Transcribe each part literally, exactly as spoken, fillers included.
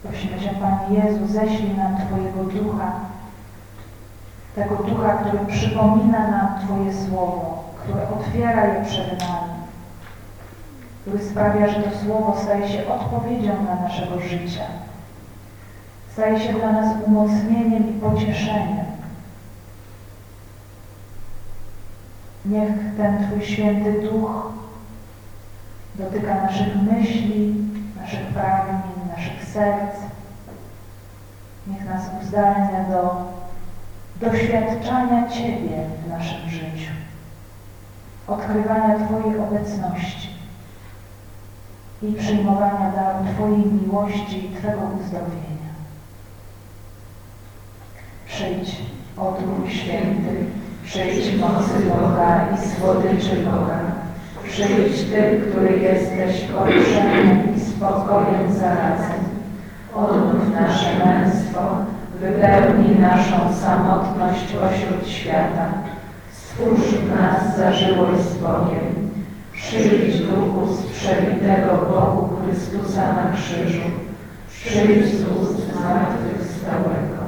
Prosimy Cię, Panie Jezu, ześlij nam Twojego Ducha, tego Ducha, który przypomina nam Twoje Słowo, które otwiera je przed nami, który sprawia, że to Słowo staje się odpowiedzią dla naszego życia, staje się dla nas umocnieniem i pocieszeniem. Niech ten Twój Święty Duch dotyka naszych myśli, naszych pragnień, naszych serc. Niech nas uzdalnia do doświadczania Ciebie w naszym życiu, odkrywania Twojej obecności i przyjmowania daru Twojej miłości i Twego uzdrowienia. Przyjdź, o Duchu Święty, przyjdź mocy Boga i słodyczy Boga. Przyjdź Ty, który jesteś poruszeniem i spokojem zarazem. Odnów nasze męstwo, wypełnij naszą samotność pośród świata. Stwórz w nas zażyłość z Bogiem. Przyjdź Duchu z przebitego Bogu Chrystusa na krzyżu. Przyjdź z ust zmartwychwstałego.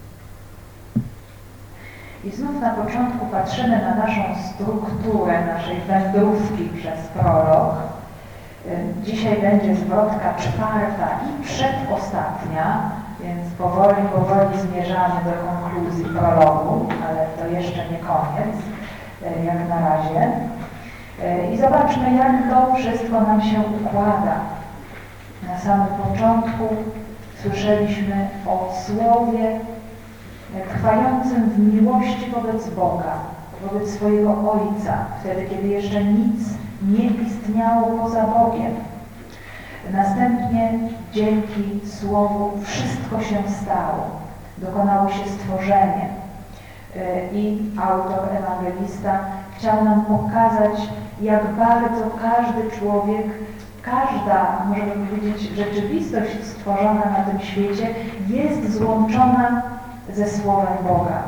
I znów na początku patrzymy na naszą strukturę naszej wędrówki przez prolog. Dzisiaj będzie zwrotka czwarta i przedostatnia, więc powoli, powoli zmierzamy do konkluzji prologu, ale to jeszcze nie koniec, jak na razie. I zobaczmy, jak to wszystko nam się układa. Na samym początku słyszeliśmy o słowie trwającym w miłości wobec Boga, wobec swojego Ojca, wtedy, kiedy jeszcze nic nie istniało poza Bogiem. Następnie dzięki Słowu wszystko się stało, dokonało się stworzenie i autor, ewangelista chciał nam pokazać, jak bardzo każdy człowiek, każda, możemy powiedzieć, rzeczywistość stworzona na tym świecie jest złączona ze Słowem Boga.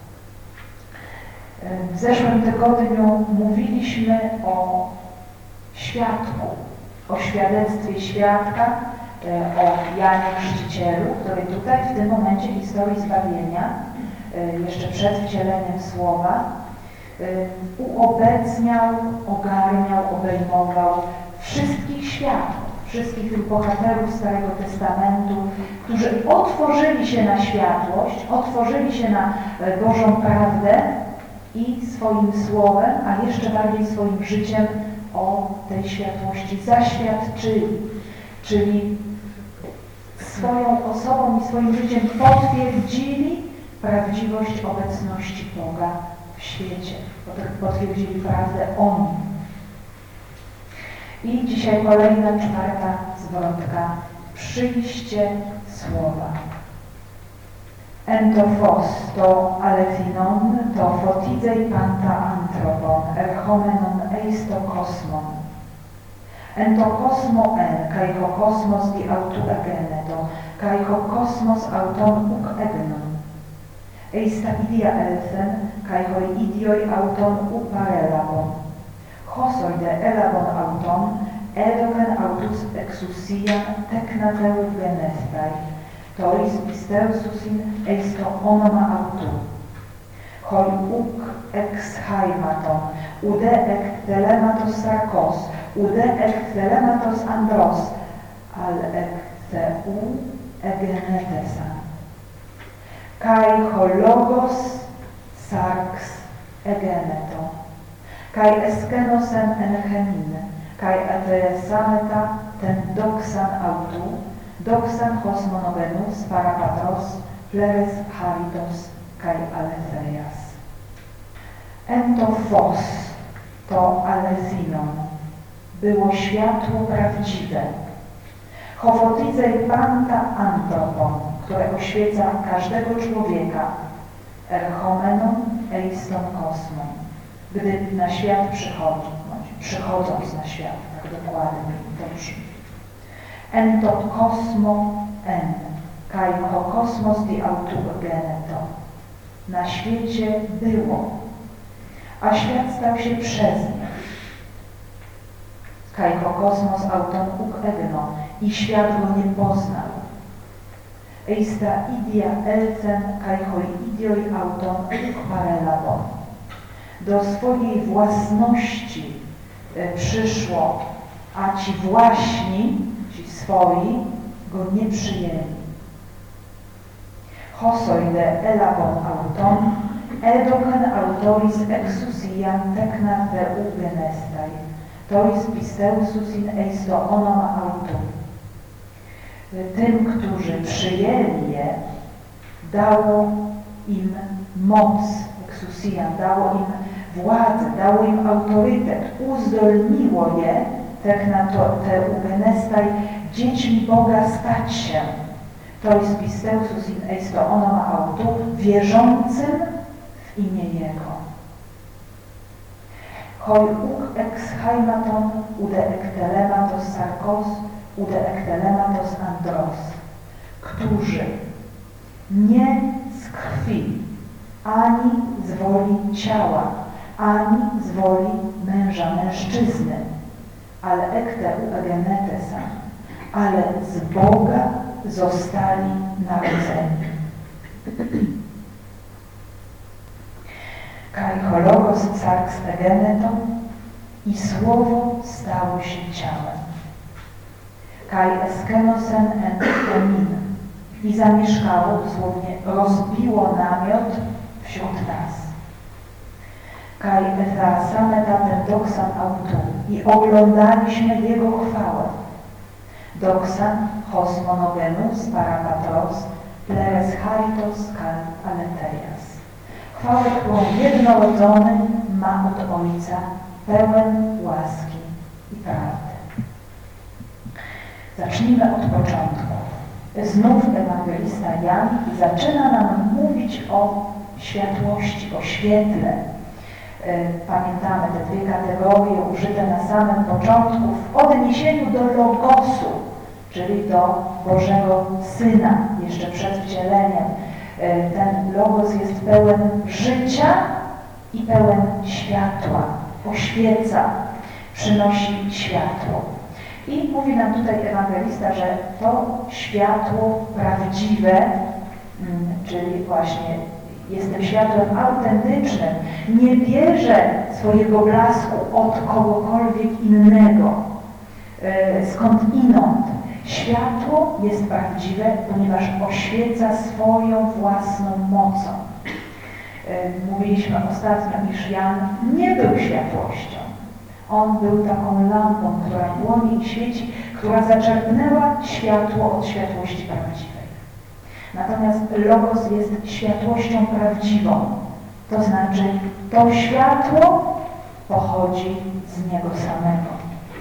W zeszłym tygodniu mówiliśmy o świadku, o świadectwie świadka, o Janie Chrzcicielu, który tutaj w tym momencie historii zbawienia, jeszcze przed wcieleniem Słowa, uobecniał, ogarniał, obejmował wszystkich świadków, wszystkich tych bohaterów Starego Testamentu, którzy otworzyli się na światłość, otworzyli się na Bożą prawdę i swoim słowem, a jeszcze bardziej swoim życiem o tej światłości zaświadczyli, czyli swoją osobą i swoim życiem potwierdzili prawdziwość obecności Boga w świecie, potwierdzili prawdę o Nim. I dzisiaj kolejna, czwarta zwrotka. Przyjście Słowa. En to phos, to alethinon, to fotizei panta antropon, erchomenon eis to kosmon. En to kosmo en, kai ho kosmos di autu egeneto, kai ho kosmos auton uk egenon. Eis ta idia elthen, kai hoi idioi auton uparelabon. Hosoi de elabon auton, edoken autus exousia teknateu genestai, tois misteususin eis to onoma autu. Hoi uk ex haimaton, ude ec telematos sarkos, ude ec telematos andros, al ec theu egenetesan. Kai ho logos sarx egeneto. Kai eskenosen enchemin, kai atesameta ten doxan autu, doxan hosmonogenus parapatros, fleres haritos, kai aletheias. En to phos, to alethinon, było światło prawdziwe. Hofotizei panta antropon, które oświeca każdego człowieka, erchomenon eiston kosmon, gdy na świat przychodzi, przychodząc na świat, tak dokładnie to brzmi. En to kosmo en, kai ho kosmos di autu geneto. Na świecie było, a świat stał się przez nie. Kai ho kosmos auton uk egno, i świat go nie poznał. eista idia elcen kaj hoidioj auton parelabon. Do swojej własności e, przyszło, a ci właśnie, ci swoi, go nie przyjęli. Hosoide elabon auton, edochen autoris exusian tecna de ugenestai, tois pisteusus in eisto onoma autum. Tym, którzy przyjęli je, dało im moc, exusian, dało im władzę, dało im autorytet, uzdolniło je, tecna te ugenestai, dziećmi Boga stać się. Tois pisteusus in eisto onoma autum, wierzącym w imię Jego. Hoi uk ex haimaton ude ektelematos sarkos, ude ektelematos andros, którzy nie z krwi, ani z woli ciała, ani z woli męża, mężczyzny, ale ekte uegenetesa, ale z Boga zostali narodzeni. Kaj hologos sarx egeneton, i słowo stało się ciałem. Kaj eskenosen en emin, i zamieszkało, dosłownie rozbiło namiot wśród nas. Kaj ethasa metatem doxan autum, i oglądaliśmy Jego chwałę. Doxan hos monogenus parapatros, pleres charitos kal aleteias. Chwałę, którą jednorodzony ma od Ojca, pełen łaski i prawdy. Zacznijmy od początku. Znów ewangelista Jan zaczyna nam mówić o światłości, o świetle. Pamiętamy te dwie kategorie użyte na samym początku w odniesieniu do Logosu, czyli do Bożego Syna, jeszcze przed wcieleniem. Ten Logos jest pełen życia i pełen światła, oświeca, przynosi światło. I mówi nam tutaj ewangelista, że to światło prawdziwe, czyli właśnie jestem światłem autentycznym, nie bierze swojego blasku od kogokolwiek innego, skąd inąd. Światło jest prawdziwe, ponieważ oświeca swoją własną mocą. Mówiliśmy ostatnio, iż Jan nie był światłością. On był taką lampą, która płonie i świeci, która zaczerpnęła światło od światłości prawdziwej. Natomiast Logos jest światłością prawdziwą. To znaczy, to światło pochodzi z Niego samego.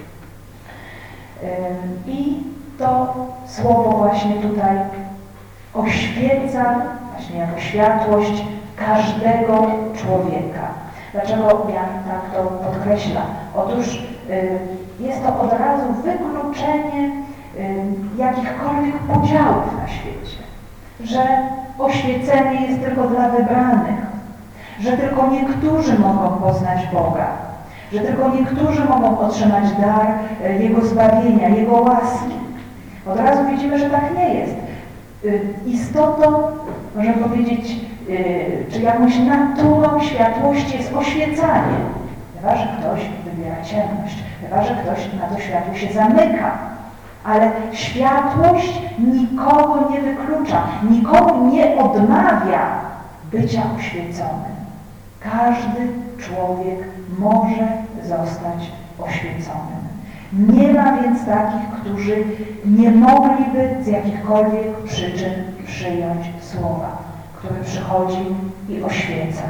I to słowo właśnie tutaj oświeca, właśnie jako światłość każdego człowieka. Dlaczego Jan tak to podkreśla? Otóż jest to od razu wykluczenie jakichkolwiek podziałów na świecie. Że oświecenie jest tylko dla wybranych, że tylko niektórzy mogą poznać Boga, że tylko niektórzy mogą otrzymać dar Jego zbawienia, Jego łaski. Od razu widzimy, że tak nie jest. Istotą, można powiedzieć, czy jakąś naturą światłości jest oświecanie. Chyba że ktoś wybiera ciemność, chyba że ktoś na to światło się zamyka. Ale światłość nikogo nie wyklucza, nikomu nie odmawia bycia oświeconym. Każdy człowiek może zostać oświeconym. Nie ma więc takich, którzy nie mogliby z jakichkolwiek przyczyn przyjąć słowa, które przychodzi i oświeca.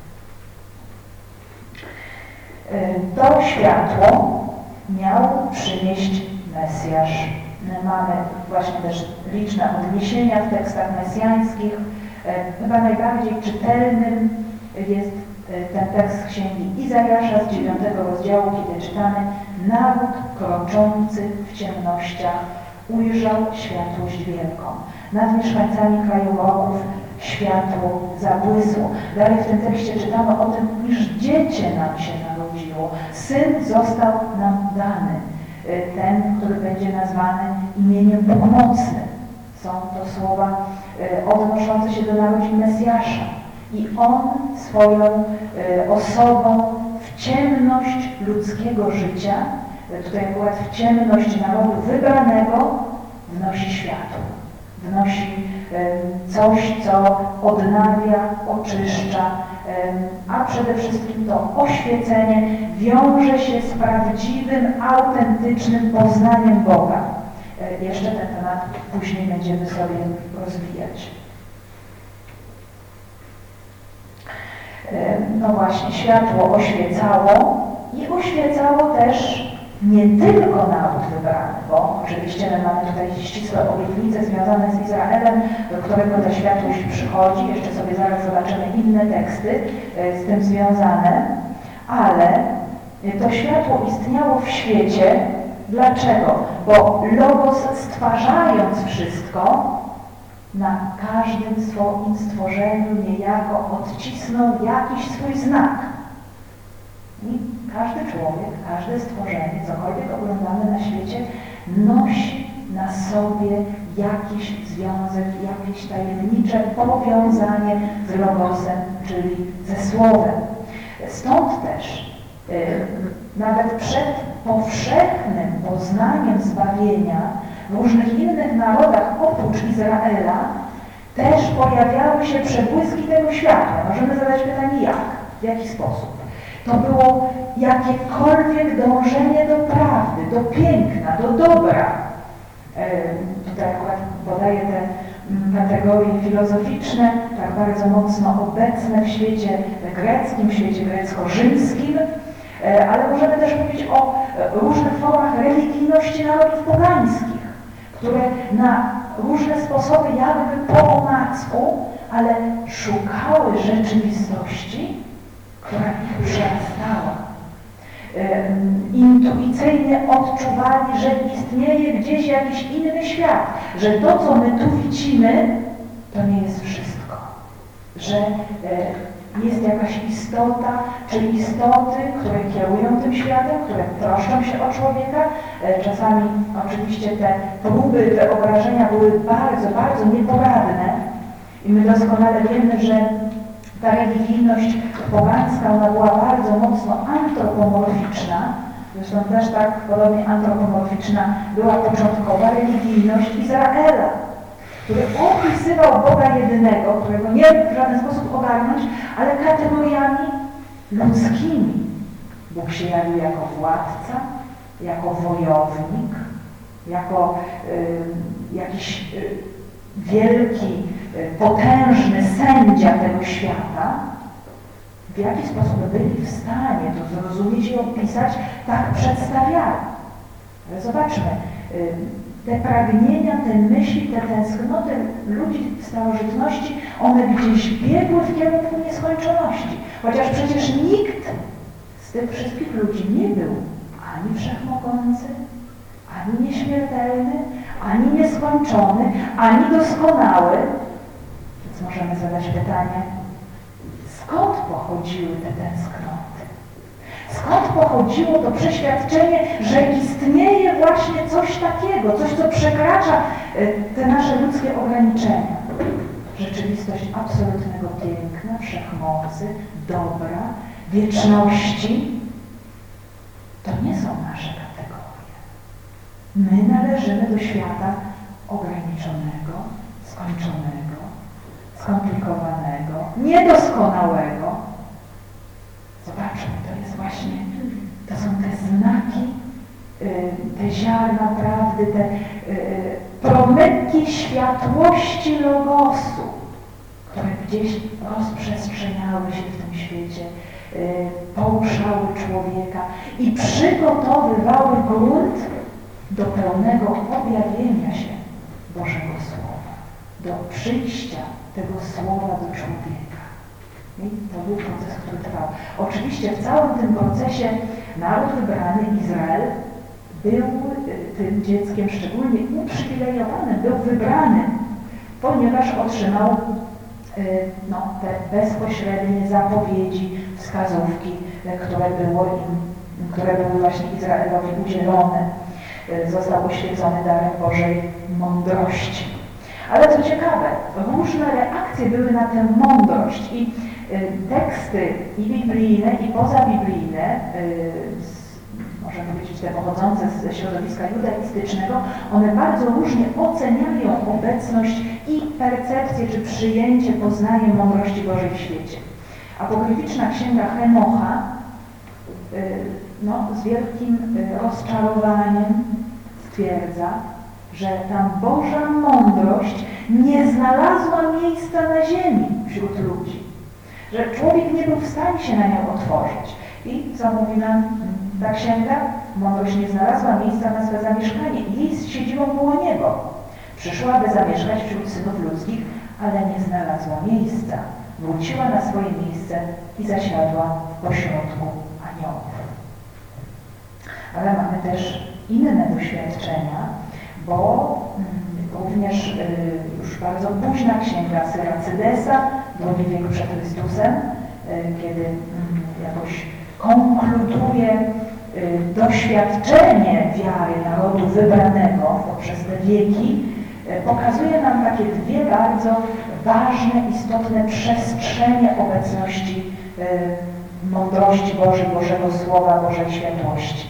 To światło miał przynieść Mesjasz. Mamy właśnie też liczne odniesienia w tekstach mesjańskich. Chyba najbardziej czytelnym jest ten tekst księgi Izajasza z dziewiątego rozdziału, kiedy czytamy: naród kroczący w ciemnościach ujrzał światłość wielką. Nad mieszkańcami krajowodów światło zabłysło. Dalej w tym tekście czytamy o tym, iż dziecię nam się narodziło. Syn został nam dany. Ten, który będzie nazwany imieniem Bóg Mocny, Są to słowa odnoszące się do narodzin Mesjasza. I On swoją osobą w ciemność ludzkiego życia, tutaj akurat w ciemność narodu wybranego, wnosi światło. Wnosi coś, co odnawia, oczyszcza, a przede wszystkim to oświecenie wiąże się z prawdziwym, autentycznym poznaniem Boga. Jeszcze ten temat później będziemy sobie rozwijać. No właśnie, światło oświecało i oświecało też nie tylko naród wybrany, bo oczywiście my mamy tutaj ścisłe obietnice związane z Izraelem, do którego ta światłość przychodzi. Jeszcze sobie zaraz zobaczymy inne teksty z tym związane, ale to światło istniało w świecie. Dlaczego? Bo Logos, stwarzając wszystko, na każdym swoim stworzeniu niejako odcisnął jakiś swój znak. I każdy człowiek, każde stworzenie, cokolwiek oglądamy na świecie, nosi na sobie jakiś związek, jakieś tajemnicze powiązanie z Logosem, czyli ze Słowem. Stąd też yy, nawet przed powszechnym poznaniem zbawienia w różnych innych narodach oprócz Izraela też pojawiały się przebłyski tego światła. Możemy zadać pytanie jak? W jaki sposób? To było jakiekolwiek dążenie do prawdy, do piękna, do dobra. Yy, tutaj akurat podaję te kategorie filozoficzne, tak bardzo mocno obecne w świecie greckim, w świecie grecko-rzymskim, ale możemy też mówić o różnych formach religijności narodów pogańskich, które na różne sposoby jakby po omacku, ale szukały rzeczywistości, która ich przerastała. Intuicyjnie odczuwali, że istnieje gdzieś jakiś inny świat, że to, co my tu widzimy, to nie jest wszystko, że jest jakaś istota, czy istoty, które kierują tym światem, które troszczą się o człowieka. Czasami oczywiście te próby wyobrażenia były bardzo, bardzo nieporadne i my doskonale wiemy, że ta religijność pogańska, ona była bardzo mocno antropomorficzna. Zresztą też tak podobnie antropomorficzna była początkowa religijność Izraela, który opisywał Boga jedynego, którego nie w żaden sposób ogarnąć, ale kategoriami ludzkimi. Bóg się jawił jako władca, jako wojownik, jako y, jakiś y, wielki, y, potężny sędzia tego świata. W jaki sposób byli w stanie to zrozumieć i opisać, tak przedstawiali. Ale zobaczmy, y, te pragnienia, te myśli, te tęsknoty ludzi w starożytności, one gdzieś biegły w kierunku nieskończoności. Chociaż przecież nikt z tych wszystkich ludzi nie był ani wszechmogący, ani nieśmiertelny, ani nieskończony, ani doskonały. Więc możemy zadać pytanie, skąd pochodziły te tęsknoty? Skąd pochodziło to przeświadczenie, że istnieje właśnie coś takiego, coś, co przekracza te nasze ludzkie ograniczenia? Rzeczywistość absolutnego piękna, wszechmocy, dobra, wieczności. To nie są nasze kategorie. My należymy do świata ograniczonego, skończonego, skomplikowanego, niedoskonałego. Zobaczmy, to jest właśnie, to są te znaki, te ziarna prawdy, te promyki światłości Logosu, które gdzieś rozprzestrzeniały się w tym świecie, poruszały człowieka i przygotowywały grunt do pełnego objawienia się Bożego Słowa, do przyjścia tego Słowa do człowieka. I to był proces, który trwał. Oczywiście w całym tym procesie naród wybrany, Izrael, był tym dzieckiem szczególnie uprzywilejowanym, był wybrany, ponieważ otrzymał no, te bezpośrednie zapowiedzi, wskazówki, które, było im, które były właśnie Izraelowi udzielone. Został oświecony darem Bożej mądrości. Ale co ciekawe, różne reakcje były na tę mądrość i teksty i biblijne, i pozabiblijne, można powiedzieć te pochodzące z środowiska judaistycznego, one bardzo różnie oceniają obecność i percepcję, czy przyjęcie, poznanie mądrości Bożej w świecie. Apokryficzna księga Henocha no, z wielkim rozczarowaniem stwierdza, że ta Boża mądrość nie znalazła miejsca na ziemi wśród ludzi. Że człowiek nie był w stanie się na nią otworzyć. I co mówi nam ta księga? Mądrość nie znalazła miejsca na swe zamieszkanie i jej siedzibą było niebo. Przyszła, by zamieszkać wśród synów ludzkich, ale nie znalazła miejsca. Wróciła na swoje miejsce i zasiadła pośrodku aniołów. Ale mamy też inne doświadczenia, bo również y, już bardzo późna księga Syracydesa, drugi wiek przed Chrystusem, y, kiedy y, jakoś konkluduje y, doświadczenie wiary narodu wybranego poprzez te wieki, y, pokazuje nam takie dwie bardzo ważne, istotne przestrzenie obecności y, mądrości Bożej, Bożego Słowa, Bożej światłości.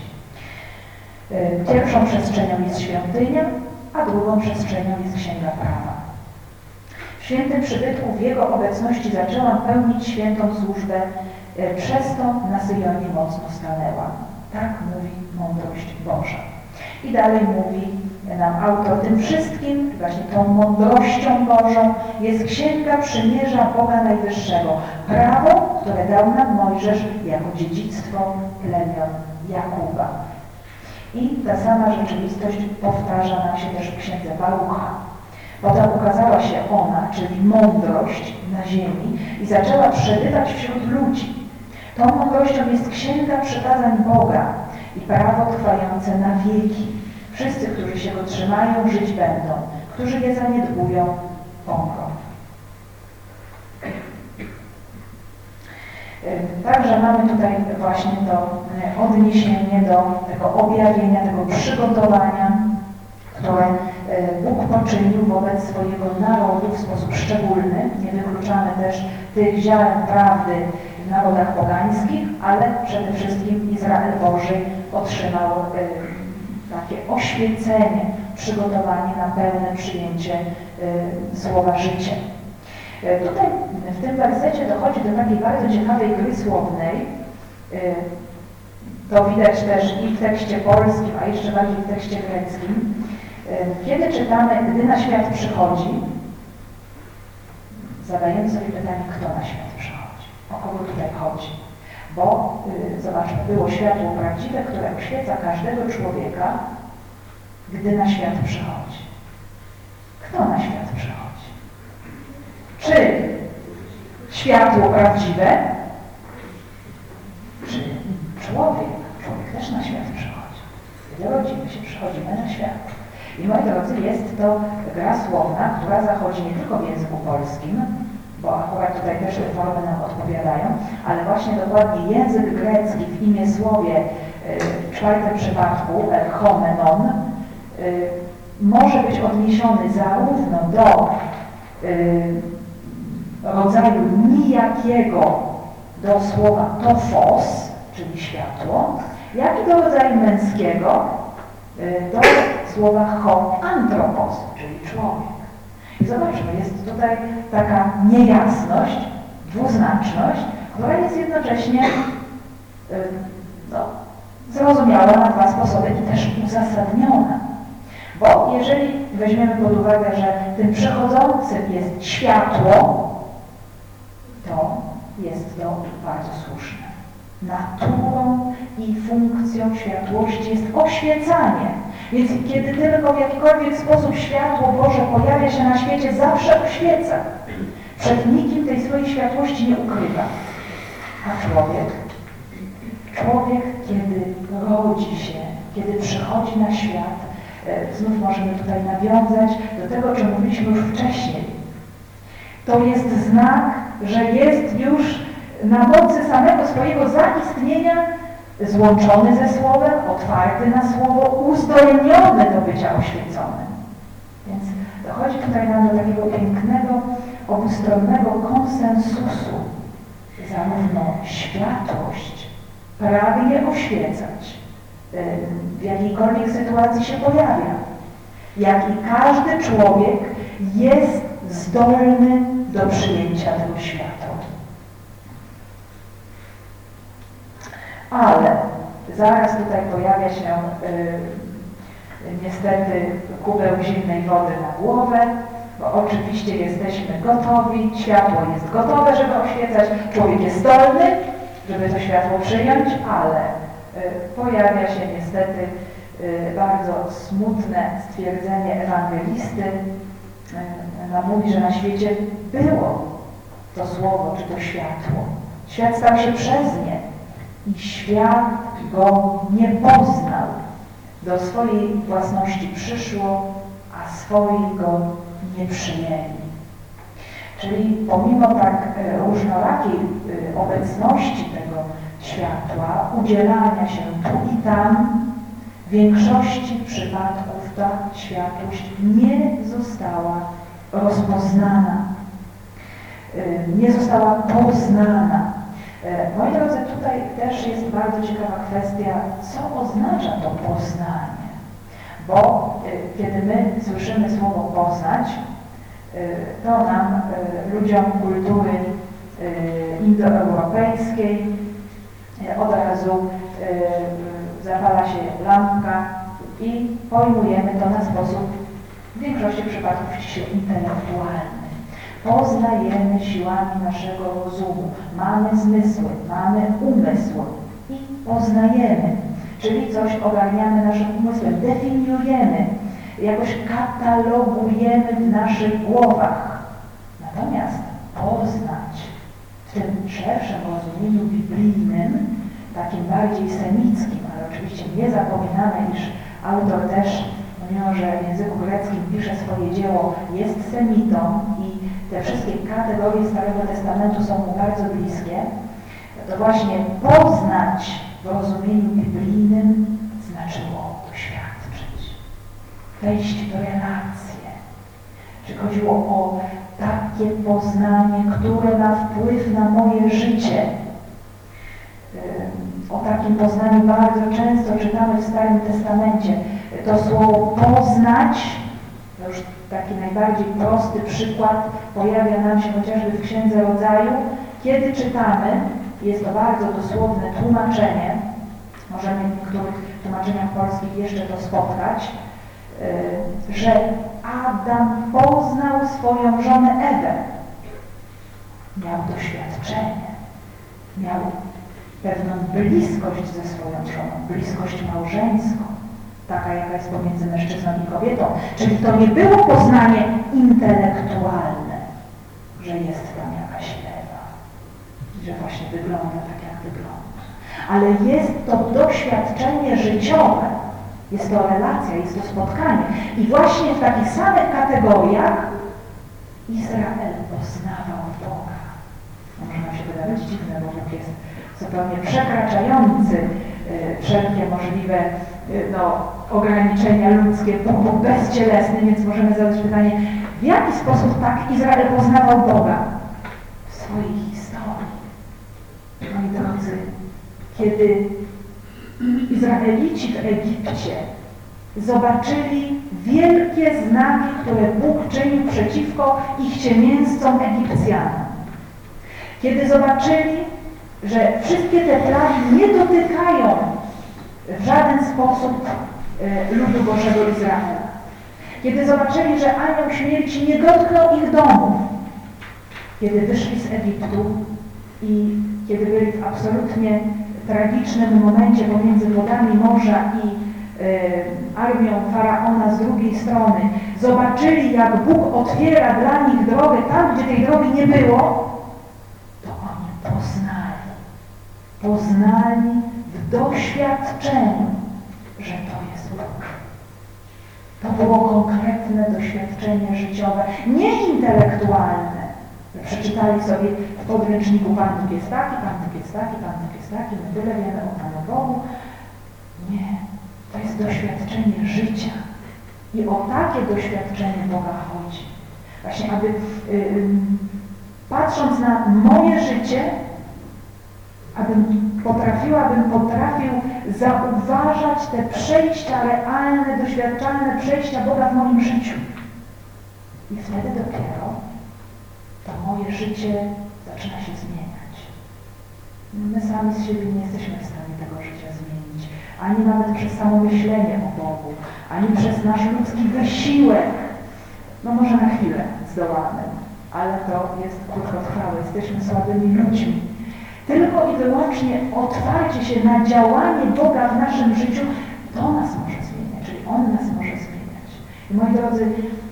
Y, pierwszą przestrzenią jest świątynia, a drugą przestrzenią jest Księga Prawa. W świętym przybytku w Jego obecności zaczęłam pełnić świętą służbę, przez to na Syjonie mocno stanęłam. Tak mówi mądrość Boża. I dalej mówi nam autor, tym wszystkim, właśnie tą mądrością Bożą jest Księga Przymierza Boga Najwyższego, prawo, które dał nam Mojżesz jako dziedzictwo plemion Jakuba. I ta sama rzeczywistość powtarza nam się też w księdze Barucha. Potem ukazała się ona, czyli mądrość na ziemi i zaczęła przebywać wśród ludzi. Tą mądrością jest księga przykazań Boga i prawo trwające na wieki. Wszyscy, którzy się go trzymają, żyć będą. Którzy je zaniedbują, pomrą. Także mamy tutaj właśnie to odniesienie do tego objawienia, tego przygotowania, które Bóg poczynił wobec swojego narodu w sposób szczególny. Nie wykluczamy też tych ziaren prawdy w narodach pogańskich, ale przede wszystkim Izrael Boży otrzymał takie oświecenie, przygotowanie na pełne przyjęcie słowa życie. Tutaj w tym wersecie dochodzi do takiej bardzo ciekawej gry słownej. To widać też i w tekście polskim, a jeszcze bardziej w tekście greckim. Kiedy czytamy, gdy na świat przychodzi, zadajemy sobie pytanie, kto na świat przychodzi, o kogo tutaj chodzi. Bo, yy, zobaczmy, było światło prawdziwe, które oświeca każdego człowieka, gdy na świat przychodzi. Kto na świat przychodzi? Czy światło prawdziwe, czy człowiek? Człowiek też na świat przychodzi. Gdy rodzimy się, przychodzimy na świat. I moi drodzy, jest to gra słowna, która zachodzi nie tylko w języku polskim, bo akurat tutaj też te formy nam odpowiadają, ale właśnie dokładnie język grecki w imię słowie w czwartym przypadku, erchomenon, może być odniesiony zarówno do rodzaju nijakiego, do słowa tofos, czyli światło, jak i do rodzaju męskiego, do słowa ho antropos, czyli człowiek. I zobaczmy, jest tutaj taka niejasność, dwuznaczność, która jest jednocześnie no, zrozumiała na dwa sposoby i też uzasadniona. Bo jeżeli weźmiemy pod uwagę, że tym przechodzącym jest światło, to jest to bardzo słuszne. Naturą i funkcją światłości jest oświecanie. Więc kiedy tylko w jakikolwiek sposób światło Boże pojawia się na świecie, zawsze oświeca. Przed nikim tej swojej światłości nie ukrywa. A człowiek? Człowiek, kiedy rodzi się, kiedy przychodzi na świat, znów możemy tutaj nawiązać do tego, o czym mówiliśmy już wcześniej. To jest znak, że jest już na mocy samego swojego zaistnienia złączony ze Słowem, otwarty na Słowo, uzdolniony do bycia oświeconym. Więc Dochodzi tutaj nam do takiego pięknego, obustronnego konsensusu. Zarówno światłość pragnie oświecać, w jakiejkolwiek sytuacji się pojawia, jak i każdy człowiek jest zdolny do przyjęcia tego światła. Ale zaraz tutaj pojawia się y, niestety kubeł zimnej wody na głowę, bo oczywiście jesteśmy gotowi, światło jest gotowe, żeby oświecać, człowiek jest zdolny, żeby to światło przyjąć, ale y, pojawia się niestety y, bardzo smutne stwierdzenie ewangelisty. Y, nam mówi, że na świecie było to słowo, czy to światło. Świat stał się przez nie i świat go nie poznał. Do swojej własności przyszło, a swoi go nie przyjęli. Czyli pomimo tak różnorakiej obecności tego światła, udzielania się tu i tam, w większości przypadków ta światłość nie została rozpoznana, nie została poznana. Moi drodzy, tutaj też jest bardzo ciekawa kwestia, co oznacza to poznanie. Bo kiedy my słyszymy słowo poznać, to nam, ludziom kultury indoeuropejskiej, od razu zapala się lampka i pojmujemy to na sposób w większości przypadków ściśle intelektualny. Poznajemy siłami naszego rozumu, mamy zmysły, mamy umysł i poznajemy, czyli coś ogarniamy naszym umysłem, definiujemy, jakoś katalogujemy w naszych głowach. Natomiast poznać w tym szerszym rozumieniu biblijnym, takim bardziej semickim, ale oczywiście nie zapominamy, iż autor też, mimo że w języku greckim pisze swoje dzieło, jest semitą i te wszystkie kategorie Starego Testamentu są mu bardzo bliskie, to właśnie poznać w rozumieniu biblijnym znaczyło doświadczyć, wejść w relację. Czy chodziło o takie poznanie, które ma wpływ na moje życie. O takim poznaniu bardzo często czytamy w Starym Testamencie. To słowo poznać, to już taki najbardziej prosty przykład pojawia nam się chociażby w Księdze Rodzaju, kiedy czytamy, jest to bardzo dosłowne tłumaczenie, możemy w niektórych tłumaczeniach polskich jeszcze to spotkać, że Adam poznał swoją żonę Ewę. Miał doświadczenie, miał pewną bliskość ze swoją żoną, bliskość małżeńską, taka jaka jest pomiędzy mężczyzną i kobietą. Czyli to nie było poznanie intelektualne, że jest tam jakaś Ewa, że właśnie wygląda tak, jak wygląda. Ale jest to doświadczenie życiowe, jest to relacja, jest to spotkanie. I właśnie w takich samych kategoriach Izrael poznawał Boga. Może nam się wydawać dziwne, bo Bóg jest zupełnie przekraczający y, wszelkie możliwe y, no, ograniczenia ludzkie, Bóg był bezcielesny, więc możemy zadać pytanie, w jaki sposób tak Izrael poznawał Boga? W swojej historii. Moi drodzy, kiedy Izraelici w Egipcie zobaczyli wielkie znaki, które Bóg czynił przeciwko ich ciemięzcom Egipcjanom. Kiedy zobaczyli, że wszystkie te plagi nie dotykają w żaden sposób e, ludu Bożego Izraela. Kiedy zobaczyli, że anioł śmierci nie dotknął ich domów. Kiedy wyszli z Egiptu i kiedy byli w absolutnie tragicznym momencie pomiędzy wodami morza i y, armią Faraona z drugiej strony, zobaczyli, jak Bóg otwiera dla nich drogę tam, gdzie tej drogi nie było, to oni poznali. Poznali w doświadczeniu, że to jest Bóg. To było konkretne doświadczenie życiowe, nie intelektualne. Przeczytali sobie w podręczniku Pan Bóg jest taki, Pan Bóg jest taki, Pan Bóg jest taki, my tyle wiemy o Panu Bogu. Nie, to jest doświadczenie życia. I o takie doświadczenie Boga chodzi. Właśnie, aby yy, patrząc na moje życie, abym potrafiła, abym potrafił zauważać te przejścia realne, doświadczalne przejścia Boga w moim życiu. I wtedy dopiero to moje życie zaczyna się zmieniać. My sami z siebie nie jesteśmy w stanie tego życia zmienić. Ani nawet przez samo myślenie o Bogu, ani przez nasz ludzki wysiłek. No może na chwilę zdołamy, ale to jest krótkotrwałe. Jesteśmy słabymi ludźmi. Tylko i wyłącznie otwarcie się na działanie Boga w naszym życiu, to nas może zmieniać, czyli On nas może zmieniać. I moi drodzy,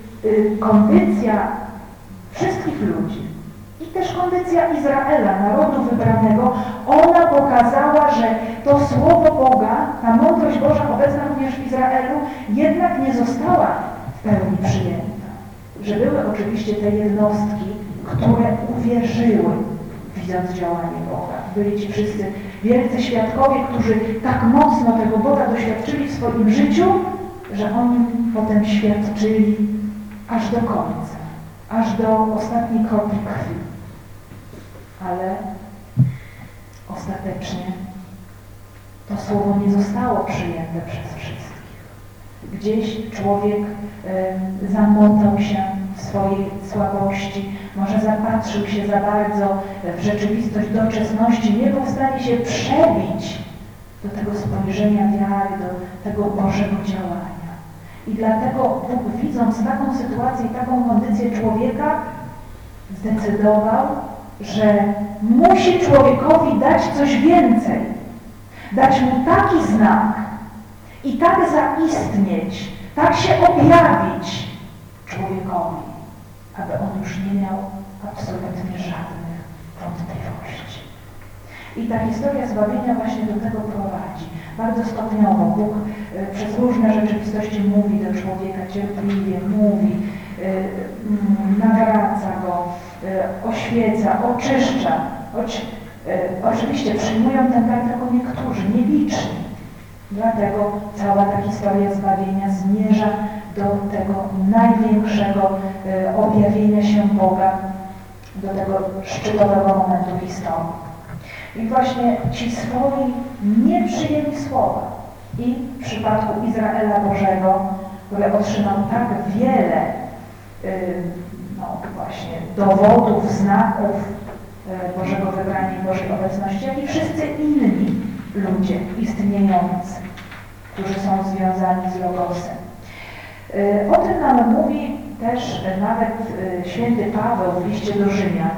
kondycja wszystkich ludzi i też kondycja Izraela, narodu wybranego, ona pokazała, że to Słowo Boga, ta mądrość Boża obecna również w Izraelu, jednak nie została w pełni przyjęta. Że były oczywiście te jednostki, które uwierzyły, widząc działanie Boga. Byli ci wszyscy wielcy świadkowie, którzy tak mocno tego Boga doświadczyli w swoim życiu, że oni potem świadczyli aż do końca, aż do ostatniej kropli krwi. Ale ostatecznie to słowo nie zostało przyjęte przez wszystkich. Gdzieś człowiek y, zamotał się w swojej słabości, może zapatrzył się za bardzo w rzeczywistość doczesności, nie był w stanie się przebić do tego spojrzenia wiary, do tego Bożego działania. I dlatego Bóg, widząc taką sytuację i taką kondycję człowieka, zdecydował, że musi człowiekowi dać coś więcej. Dać mu taki znak i tak zaistnieć, tak się objawić człowiekowi, aby on już nie miał absolutnie żadnych wątpliwości. I ta historia zbawienia właśnie do tego prowadzi. Bardzo stopniowo Bóg y, przez różne rzeczywistości mówi do człowieka cierpliwie, mówi, y, y, nawraca go, y, oświeca, oczyszcza. Oczy, y, oczywiście przyjmują ten dar tylko niektórzy, nieliczni. Dlatego cała ta historia zbawienia zmierza do tego największego y, objawienia się Boga, do tego szczytowego momentu historii. I właśnie ci swoi nie przyjęli słowa. I w przypadku Izraela Bożego, który otrzymał tak wiele yy, no właśnie dowodów, znaków yy, Bożego wybrania i Bożej obecności, jak i wszyscy inni ludzie istniejący, którzy są związani z Logosem. Yy, o tym nam mówi też nawet yy, święty Paweł w liście do Rzymian.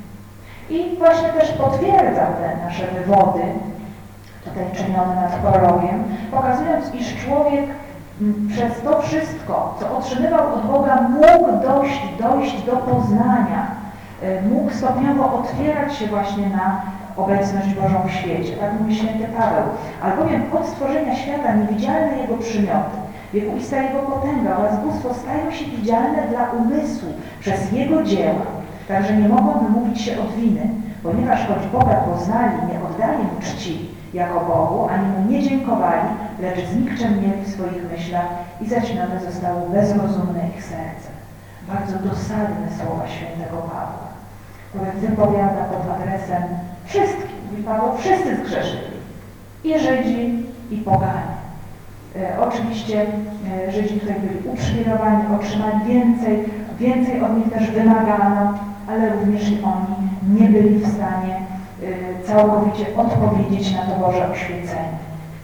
I właśnie też potwierdza te nasze wywody, tutaj czynione nad prorogiem, pokazując, iż człowiek m, przez to wszystko, co otrzymywał od Boga, mógł dojść, dojść do poznania, y, mógł stopniowo otwierać się właśnie na obecność Bożą w świecie. Tak mówi święty Paweł. Albowiem od stworzenia świata niewidzialne Jego przymioty, wiekuista Jego potęga oraz bóstwo stają się widzialne dla umysłu przez Jego dzieła. Także nie mogą wymówić się od winy, ponieważ choć Boga poznali, nie oddali Mu czci jako Bogu, ani Mu nie dziękowali, lecz znikczemnieli w swoich myślach i zaćmione zostało bezrozumne ich serce. Bardzo dosadne słowa świętego Pawła, które wypowiada pod adresem wszystkich. Mówi Paweł, wszyscy zgrzeszyli. I Żydzi, i poganie. E, oczywiście e, Żydzi tutaj byli uprzywilejowani, otrzymali więcej, więcej od nich też wymagano, ale również i oni nie byli w stanie y, całkowicie odpowiedzieć na to Boże oświecenie.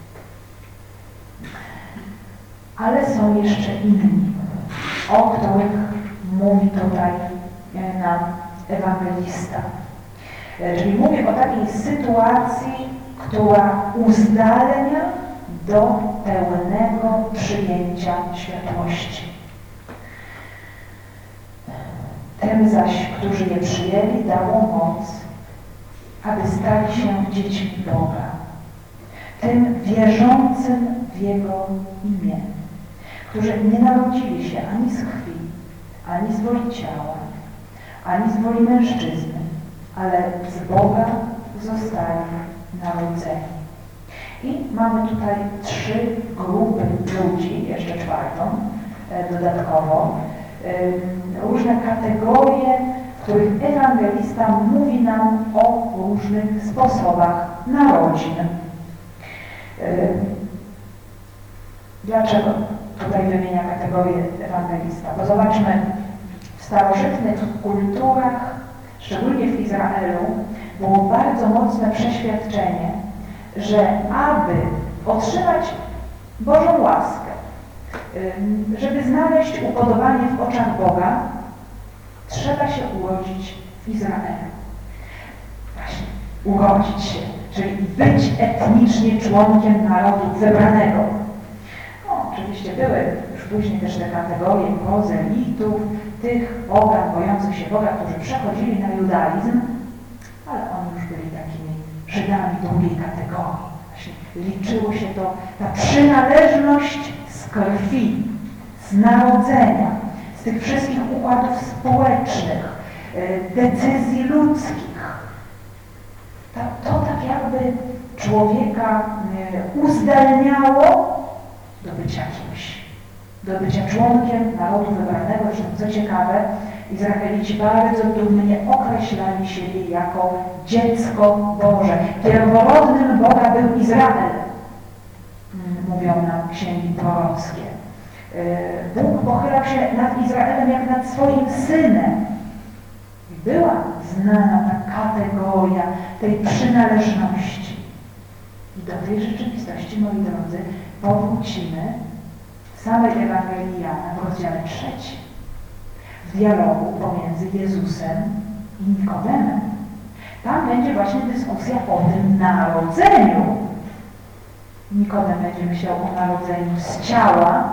Ale są jeszcze inni, o których mówi tutaj y, nam ewangelista. Y, czyli mówi o takiej sytuacji, która uzdalnia do pełnego przyjęcia światłości. Tym zaś, którzy je przyjęli, dało moc, aby stali się dziećmi Boga. Tym wierzącym w Jego imię, którzy nie narodzili się ani z krwi, ani z woli ciała, ani z woli mężczyzny, ale z Boga zostali narodzeni. I mamy tutaj trzy grupy ludzi, jeszcze czwartą e, dodatkowo. różne kategorie, w których ewangelista mówi nam o różnych sposobach narodzin. Dlaczego tutaj wymienia kategorię ewangelista? Bo zobaczmy, w starożytnych kulturach, szczególnie w Izraelu, było bardzo mocne przeświadczenie, że aby otrzymać Bożą łaskę, żeby znaleźć upodobanie w oczach Boga, trzeba się urodzić w Izraelu. Właśnie, urodzić się, czyli być etnicznie członkiem narodu wybranego. No, oczywiście były już później też te kategorie prozelitów, tych pogan, bojących się Boga, którzy przechodzili na judaizm, ale oni już byli takimi Żydami drugiej kategorii. Właśnie liczyło się to, ta przynależność z krwi, z narodzenia, z tych wszystkich układów społecznych, decyzji ludzkich. To, to tak jakby człowieka uzdalniało do bycia kimś, do bycia członkiem narodu wybranego. Zresztą co ciekawe, Izraelici bardzo dumnie określali siebie jako dziecko Boże. Pierworodnym Boga był Izrael, mówią nam księgi prorockie. Bóg pochylał się nad Izraelem jak nad swoim synem. I była znana ta kategoria tej przynależności. I do tej rzeczywistości, moi drodzy, powrócimy w samej Ewangelii Jana w rozdziale trzecim, w dialogu pomiędzy Jezusem i Nikodemem. Tam będzie właśnie dyskusja o tym narodzeniu. Nikodem będzie myślał o narodzeniu z ciała,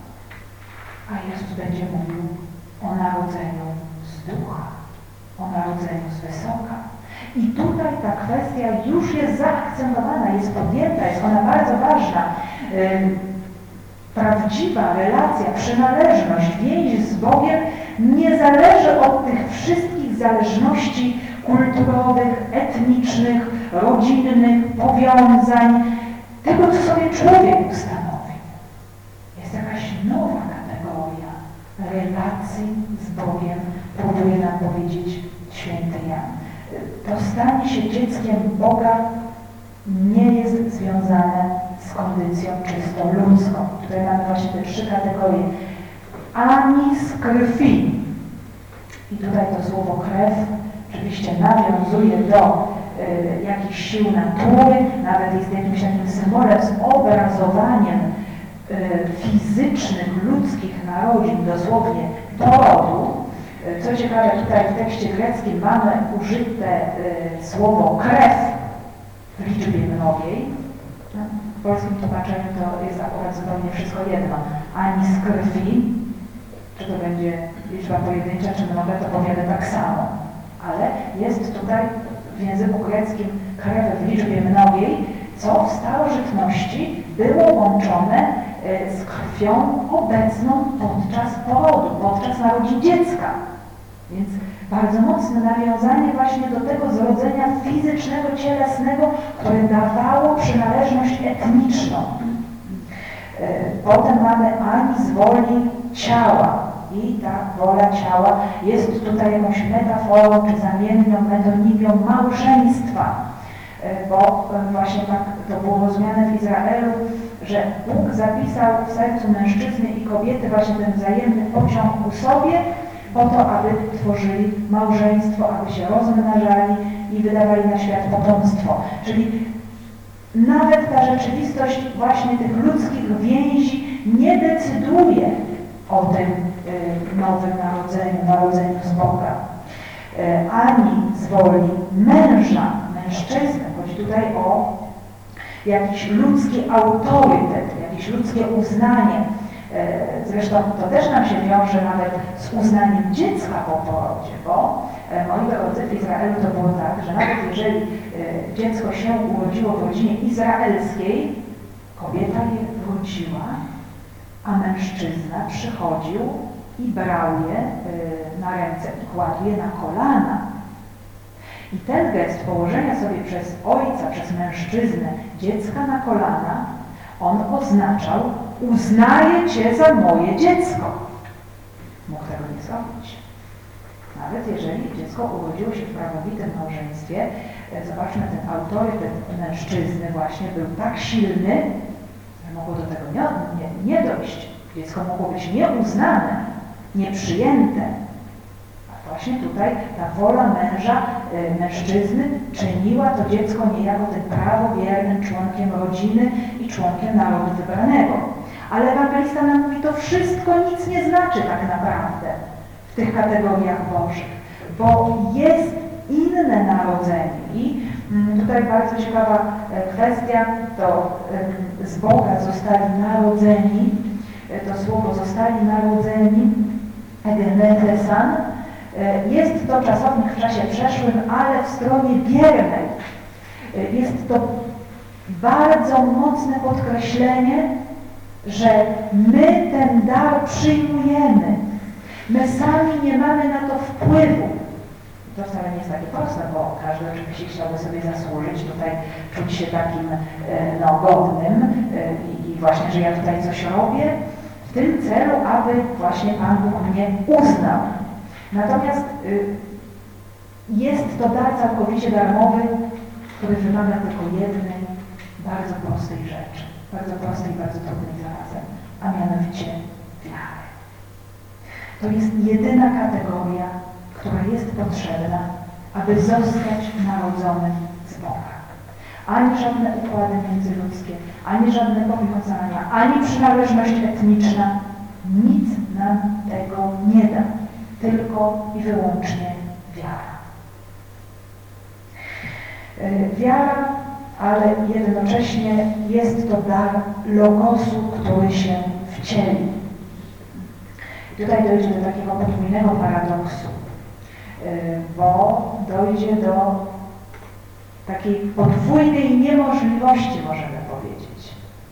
a Jezus będzie mówił o narodzeniu z ducha, o narodzeniu z wysoka. I tutaj ta kwestia już jest zaakcentowana, jest podjęta, jest ona bardzo ważna. Ym, prawdziwa relacja, przynależność, więź z Bogiem nie zależy od tych wszystkich zależności kulturowych, etnicznych, rodzinnych, powiązań, tego, co sobie człowiek ustanowił. Jest jakaś nowa kategoria relacji z Bogiem, próbuje nam powiedzieć święty Jan. To stanie się dzieckiem Boga nie jest związane z kondycją czysto ludzką. Tutaj mamy właśnie te trzy kategorie. Ani z krwi. I tutaj to słowo krew oczywiście nawiązuje do y, jakichś sił natury, nawet jest jakimś takim symbolem, zobrazowaniem y, fizycznych, ludzkich narodzin, dosłownie porodu. Y, co ciekawe, tutaj w tekście greckim mamy użyte y, słowo krew w liczbie mnogiej. W polskim tłumaczeniu to jest akurat zupełnie wszystko jedno. Ani z krwi, czy to będzie liczba pojedyncza, czy mnoga, to powiemy tak samo. Ale jest tutaj w języku greckim krew w liczbie mnogiej, co w starożytności było łączone z krwią obecną podczas porodu, podczas narodzin dziecka. Więc bardzo mocne nawiązanie właśnie do tego zrodzenia fizycznego, cielesnego, które dawało przynależność etniczną. Potem mamy ani z woli ciała. I ta wola ciała jest tutaj jakąś metaforą czy zamienną metonimią małżeństwa. Bo właśnie tak to było rozumiane w Izraelu, że Bóg zapisał w sercu mężczyzny i kobiety właśnie ten wzajemny pociąg ku sobie, po to, aby tworzyli małżeństwo, aby się rozmnażali i wydawali na świat potomstwo. Czyli nawet ta rzeczywistość właśnie tych ludzkich więzi nie decyduje o tym y, nowym narodzeniu, narodzeniu z Boga. Y, ani z woli męża, mężczyzny. Chodzi tutaj o jakiś ludzki autorytet, jakieś ludzkie uznanie. Zresztą to też nam się wiąże nawet z uznaniem dziecka po porodzie, bo moi drodzy, w Izraelu to było tak, że nawet jeżeli dziecko się urodziło w rodzinie izraelskiej, kobieta je wróciła, a mężczyzna przychodził i brał je na ręce i kładł je na kolana. I ten gest położenia sobie przez ojca, przez mężczyznę dziecka na kolana, on oznaczał: uznaję Cię za moje dziecko. Mógł tego nie zrobić. Nawet jeżeli dziecko urodziło się w prawowitym małżeństwie, zobaczmy, ten autorytet mężczyzny właśnie był tak silny, że mogło do tego nie, nie, nie dojść. Dziecko mogło być nieuznane, nieprzyjęte. A właśnie tutaj ta wola męża, y, mężczyzny czyniła to dziecko niejako tym prawowiernym członkiem rodziny i członkiem narodu wybranego. Ale ewangelista nam mówi, to wszystko nic nie znaczy tak naprawdę w tych kategoriach bożych, bo jest inne narodzenie. I mm, tutaj bardzo ciekawa e, kwestia, to e, z Boga zostali narodzeni, e, to słowo zostali narodzeni, egenetesan, e, jest to czasownik w czasie przeszłym, ale w stronie biernej. E, jest to bardzo mocne podkreślenie, że my ten dar przyjmujemy. My sami nie mamy na to wpływu. To wcale nie jest takie proste, bo każdy oczywiście chciałby sobie zasłużyć, tutaj czuć się takim no, godnym i, i właśnie, że ja tutaj coś robię w tym celu, aby właśnie Pan Bóg mnie uznał. Natomiast jest to dar całkowicie darmowy, który wymaga tylko jednej bardzo prostej rzeczy. Bardzo prostej i bardzo trudnej zarazem, a mianowicie wiary. To jest jedyna kategoria, która jest potrzebna, aby zostać narodzonym z Boga. Ani żadne układy międzyludzkie, ani żadne powiązania, ani przynależność etniczna, nic nam tego nie da. Tylko i wyłącznie wiara. Wiara, ale jednocześnie jest to dar logosu, który się wcieli. I tutaj dojdzie do takiego podwójnego paradoksu, bo dojdzie do takiej podwójnej niemożliwości, możemy powiedzieć.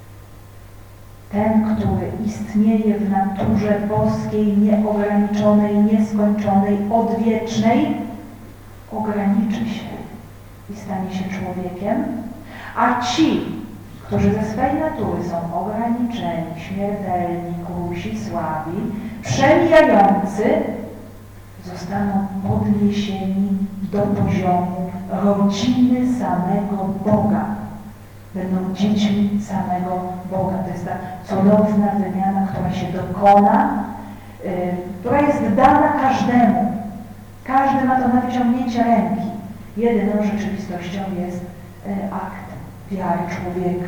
Ten, który istnieje w naturze boskiej, nieograniczonej, nieskończonej, odwiecznej, ograniczy się i stanie się człowiekiem, a ci, którzy ze swej natury są ograniczeni, śmiertelni, krusi, słabi, przemijający, zostaną podniesieni do poziomu rodziny samego Boga. Będą dziećmi samego Boga. To jest ta cudowna wymiana, która się dokona, yy, która jest dana każdemu. Każdy ma to na wyciągnięcie ręki. Jedyną rzeczywistością jest yy, akt wiary człowieka.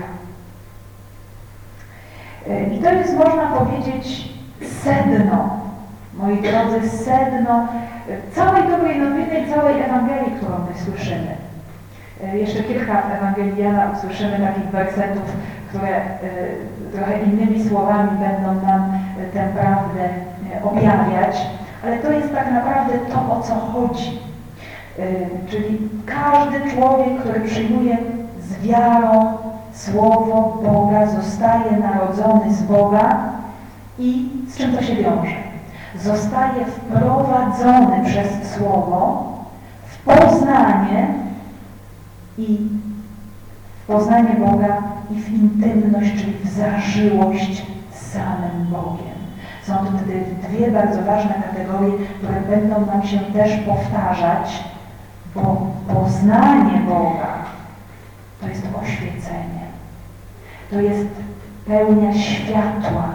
Yy, I to jest, można powiedzieć, sedno, moi drodzy, sedno całej dobrej nowiny i całej Ewangelii, którą my słyszymy. Jeszcze kilka w Ewangelii Jana usłyszymy takich wersetów, które trochę innymi słowami będą nam tę prawdę objawiać, ale to jest tak naprawdę to, o co chodzi. Czyli każdy człowiek, który przyjmuje z wiarą Słowo Boga, zostaje narodzony z Boga i z czym to się wiąże? Zostaje wprowadzony przez Słowo w poznanie i w poznanie Boga i w intymność, czyli w zażyłość z samym Bogiem. Są to wtedy dwie bardzo ważne kategorie, które będą nam się też powtarzać, bo poznanie Boga to jest oświecenie. To jest pełnia światła.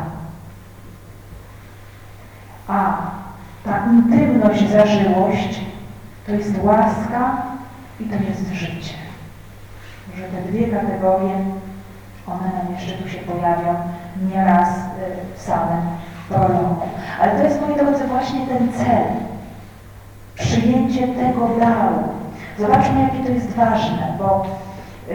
A ta intymność, zażyłość to jest łaska i to jest życie. Że te dwie kategorie, one nam jeszcze tu się pojawią nieraz w samym prologu. Ale to jest, moi drodzy, właśnie ten cel. Przyjęcie tego daru. Zobaczmy, jakie to jest ważne, bo yy,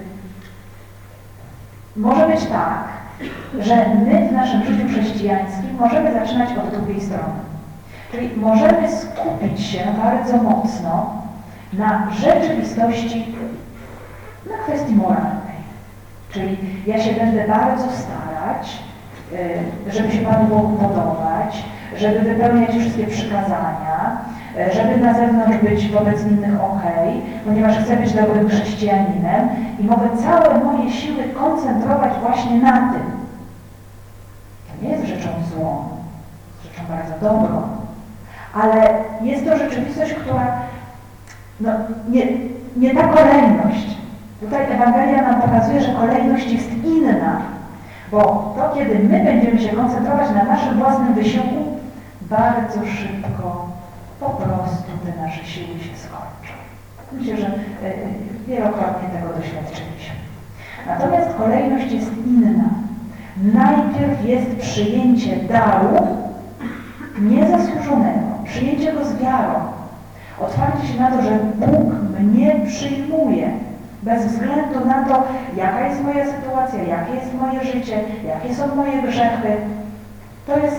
może być tak, że my w naszym życiu chrześcijańskim możemy zaczynać od drugiej strony. Czyli możemy skupić się bardzo mocno na rzeczywistości, na kwestii moralnej. Czyli ja się będę bardzo starać, żeby się Panu Bogu podobać, żeby wypełniać wszystkie przykazania, żeby na zewnątrz być wobec innych okej, ponieważ chcę być dobrym chrześcijaninem i mogę całe moje siły koncentrować właśnie na tym. To nie jest rzeczą złą, rzeczą bardzo dobrą, Ale jest to rzeczywistość, która, no, nie, nie ta kolejność. Tutaj Ewangelia nam pokazuje, że kolejność jest inna, bo to, kiedy my będziemy się koncentrować na naszym własnym wysiłku, bardzo szybko po prostu te nasze siły się skończą. Myślę, że wielokrotnie tego doświadczyliśmy. Natomiast kolejność jest inna. Najpierw jest przyjęcie daru niezasłużonego, przyjęcie go z wiarą. Otwarcie się na to, że Bóg mnie przyjmuje, bez względu na to, jaka jest moja sytuacja, jakie jest moje życie, jakie są moje grzechy. To jest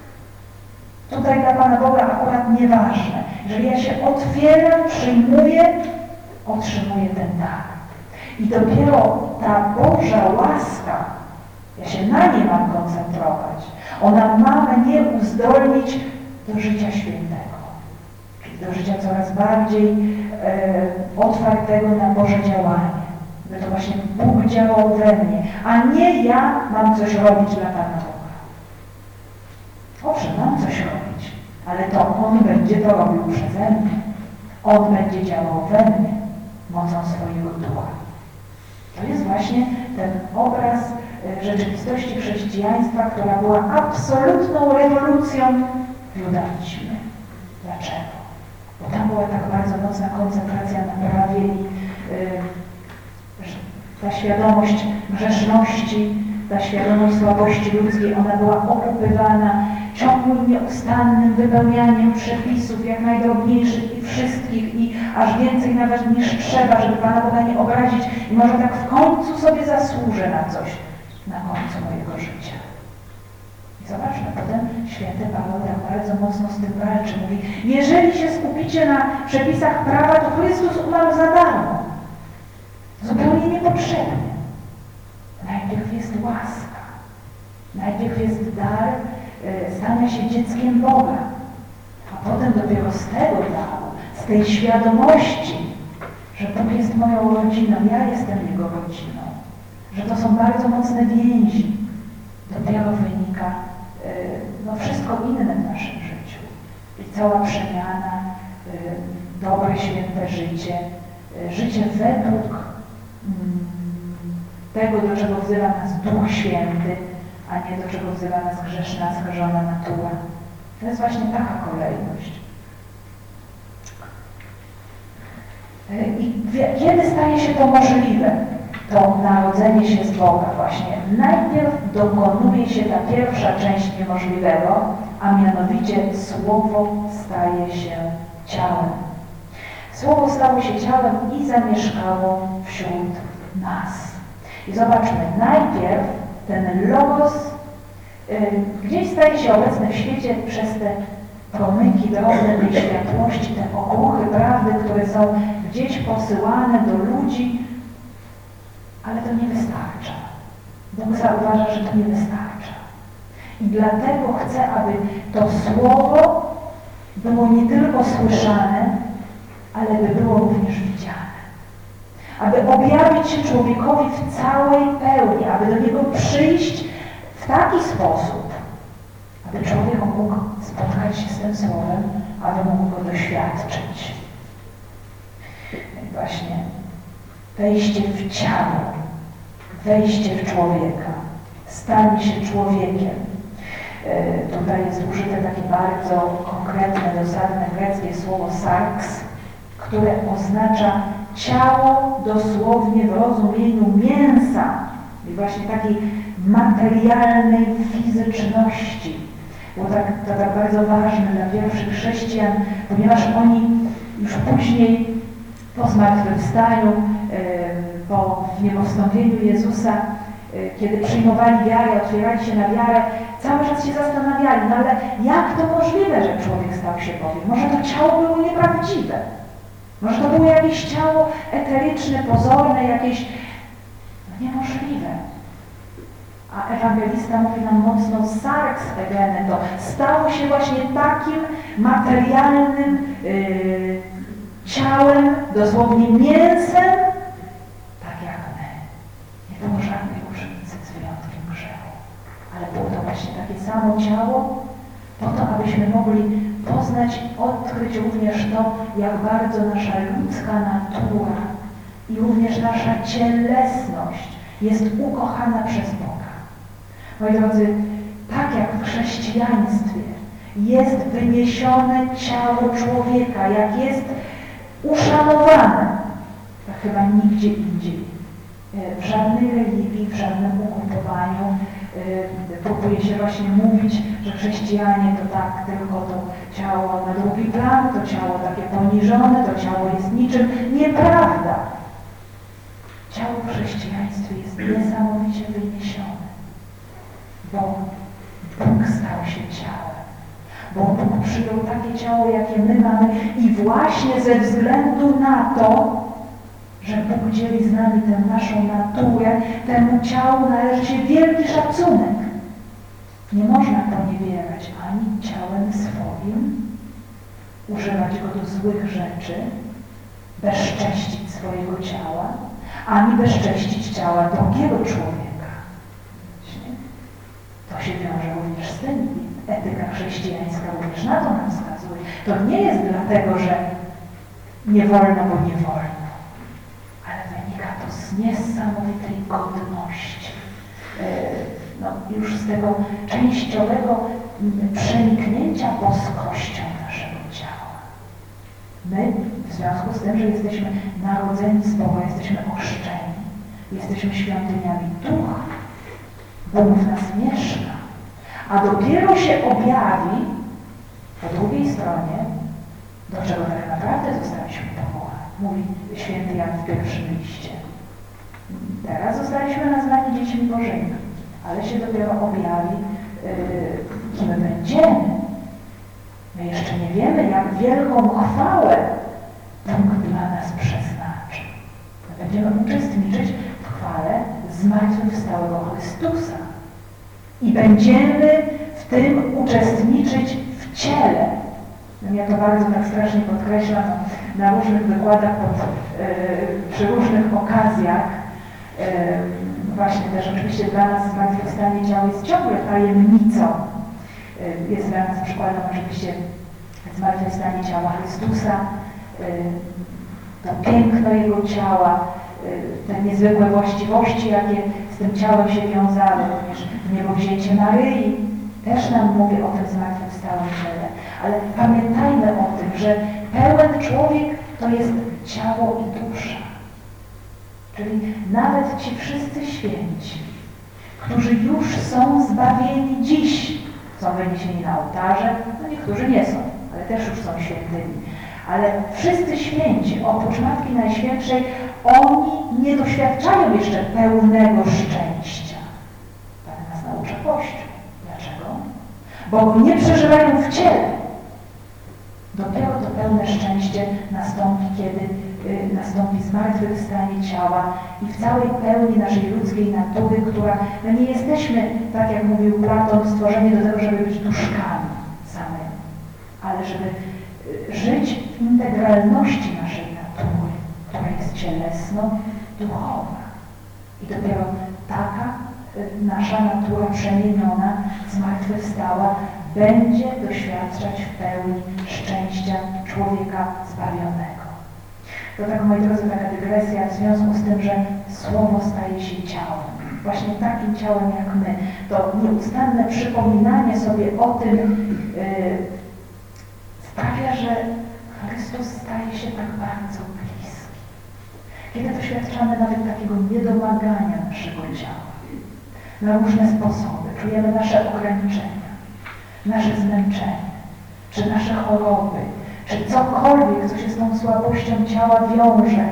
tutaj dla Pana Boga akurat nieważne. Jeżeli ja się otwieram, przyjmuję, otrzymuję ten dar. I dopiero ta Boża łaska, ja się na niej mam koncentrować, ona ma mnie uzdolnić do życia świętego. Czyli do życia coraz bardziej e, otwartego na Boże działanie. By to właśnie Bóg działał we mnie, a nie ja mam coś robić dla Pana Boga. Owszem, mam coś robić, ale to On będzie to robił przeze mnie. On będzie działał we mnie mocą swojego ducha. To jest właśnie ten obraz rzeczywistości chrześcijaństwa, która była absolutną rewolucją w judaizmie. Dlaczego? Bo tam była tak bardzo mocna koncentracja na prawie i yy, ta świadomość grzeszności, ta świadomość słabości ludzkiej, ona była okupywana ciągłym, nieustannym wypełnianiem przepisów, jak najdrobniejszych i wszystkich, i aż więcej nawet niż trzeba, żeby Pana Boga nie obrazić i może tak w końcu sobie zasłużę na coś na końcu mojego życia. I zobaczmy, potem święty Paweł tak bardzo mocno z tym walczy. Mówi, jeżeli się skupicie na przepisach prawa, to Chrystus umarł za darmo. Zupełnie niepotrzebnie. Najpierw jest łaska. Najpierw jest dar y, stania się dzieckiem Boga. A potem dopiero z tego daru, z tej świadomości, że Bóg jest moją rodziną, ja jestem Jego rodziną. Że to są bardzo mocne więzi. Dopiero wynika y, no, wszystko inne w naszym życiu. I cała przemiana, y, dobre, święte życie, y, życie według y, tego, do czego wzywa nas Duch Święty, a nie do czego wzywa nas grzeszna, skażona natura. To jest właśnie taka kolejność. Y, I kiedy staje się to możliwe? To narodzenie się z Boga właśnie. Najpierw dokonuje się ta pierwsza część niemożliwego, a mianowicie Słowo staje się ciałem. Słowo stało się ciałem i zamieszkało wśród nas. I zobaczmy, najpierw ten Logos y, gdzieś staje się obecny w świecie przez te promyki drobne tej światłości, te okruchy prawdy, które są gdzieś posyłane do ludzi, ale to nie wystarcza. Bóg zauważa, że to nie wystarcza. I dlatego chce, aby to Słowo było nie tylko słyszane, ale by było również widziane. Aby objawić się człowiekowi w całej pełni, aby do niego przyjść w taki sposób, aby człowiek mógł spotkać się z tym Słowem, aby mógł go doświadczyć. I właśnie wejście w ciało, wejście w człowieka, stanie się człowiekiem. E, tutaj jest użyte takie bardzo konkretne, dosadne greckie słowo sarx, które oznacza ciało dosłownie w rozumieniu mięsa i właśnie takiej materialnej fizyczności. Było tak, to tak bardzo ważne dla pierwszych chrześcijan, ponieważ oni już później po zmartwychwstaniu, po niebowstąpieniu Jezusa, kiedy przyjmowali wiarę, otwierali się na wiarę, cały czas się zastanawiali, no ale jak to możliwe, że człowiek stał się Bogiem? Może to ciało było nieprawdziwe? Może to było jakieś ciało eteryczne, pozorne, jakieś no niemożliwe. A ewangelista mówi nam mocno sarx egene, to stało się właśnie takim materialnym yy, ciałem, dosłownie mięsem, tak jak my. Nie było żadnej różnicy z wyjątkiem grzechu. Ale było to właśnie takie samo ciało, po to, abyśmy mogli poznać, odkryć również to, jak bardzo nasza ludzka natura i również nasza cielesność jest ukochana przez Boga. Moi drodzy, tak jak w chrześcijaństwie jest wyniesione ciało człowieka, jak jest uszanowane, tak chyba nigdzie indziej. W żadnej religii, w żadnym ugrupowaniu próbuje się właśnie mówić, że chrześcijanie to tak tylko to ciało na drugi plan, to ciało takie poniżone, to ciało jest niczym. Nieprawda! Ciało w chrześcijaństwie jest niesamowicie wyniesione, bo Bóg stał się ciałem, bo Bóg przyjął takie ciało, jakie my mamy i właśnie ze względu na to, że Bóg dzieli z nami tę naszą naturę, temu ciału należy się wielki szacunek. Nie można poniewierać ani ciałem swoim, używać go do złych rzeczy, bezcześcić swojego ciała, ani bezcześcić ciała drugiego człowieka. To się wiąże również z tym. Etyka chrześcijańska również na to nam wskazuje. To nie jest dlatego, że nie wolno, bo nie wolno. Ale wynika to z niesamowitej godności. No, już z tego częściowego przeniknięcia boskością naszego ciała. My, w związku z tym, że jesteśmy narodzeni z Boga, jesteśmy ochrzczeni, jesteśmy świątyniami Ducha, Bóg w nas mieszka, a dopiero się objawi po drugiej stronie, do czego tak naprawdę zostaliśmy powołani. Mówi święty Jan w pierwszym liście. Teraz zostaliśmy nazwani dziećmi Bożymi, ale się dopiero objawi, yy, kim będziemy. My jeszcze nie wiemy, jak wielką chwałę Bóg dla nas przeznaczy. My będziemy uczestniczyć w chwale zmartwychwstałego Chrystusa. I będziemy w tym uczestniczyć w ciele. No ja to bardzo tak strasznie podkreślam na różnych wykładach, pod, yy, przy różnych okazjach. Yy, właśnie też oczywiście dla nas zmartwychwstanie ciała jest ciągle tajemnicą. Yy, jest dla nas przykładem oczywiście zmartwychwstanie ciała Chrystusa, yy, to piękno Jego ciała, yy, te niezwykłe właściwości, jakie z tym ciałem się wiązały, również niebowzięcie Maryi, też nam mówi o tym zmartwychwstałym ciele. Ale pamiętajmy o tym, że pełen człowiek to jest ciało i dusza. Czyli nawet ci wszyscy święci, którzy już są zbawieni dziś, są wyniesieni na ołtarze, no niektórzy nie są, ale też już są świętymi. Ale wszyscy święci, oprócz Matki Najświętszej, oni nie doświadczają jeszcze pełnego szczęścia. Tak nas naucza Kościół. Dlaczego? Bo go nie przeżywają w ciele. Dopiero to pełne szczęście nastąpi, kiedy y, nastąpi zmartwychwstanie ciała i w całej pełni naszej ludzkiej natury, która, no nie jesteśmy, tak jak mówił Platon, stworzeni do tego, żeby być duszkami samymi, ale żeby y, żyć w integralności naszej natury, która jest cielesno-duchowa. I dopiero taka y, nasza natura przemieniona, zmartwychwstała, będzie doświadczać w pełni szczęścia człowieka zbawionego. To tak, moi drodzy, taka dygresja w związku z tym, że Słowo staje się ciałem. Właśnie takim ciałem jak my. To nieustanne przypominanie sobie o tym yy, sprawia, że Chrystus staje się tak bardzo bliski. Kiedy doświadczamy nawet takiego niedomagania naszego ciała na różne sposoby, czujemy nasze ograniczenia, nasze zmęczenie, czy nasze choroby, czy cokolwiek, co się z tą słabością ciała wiąże,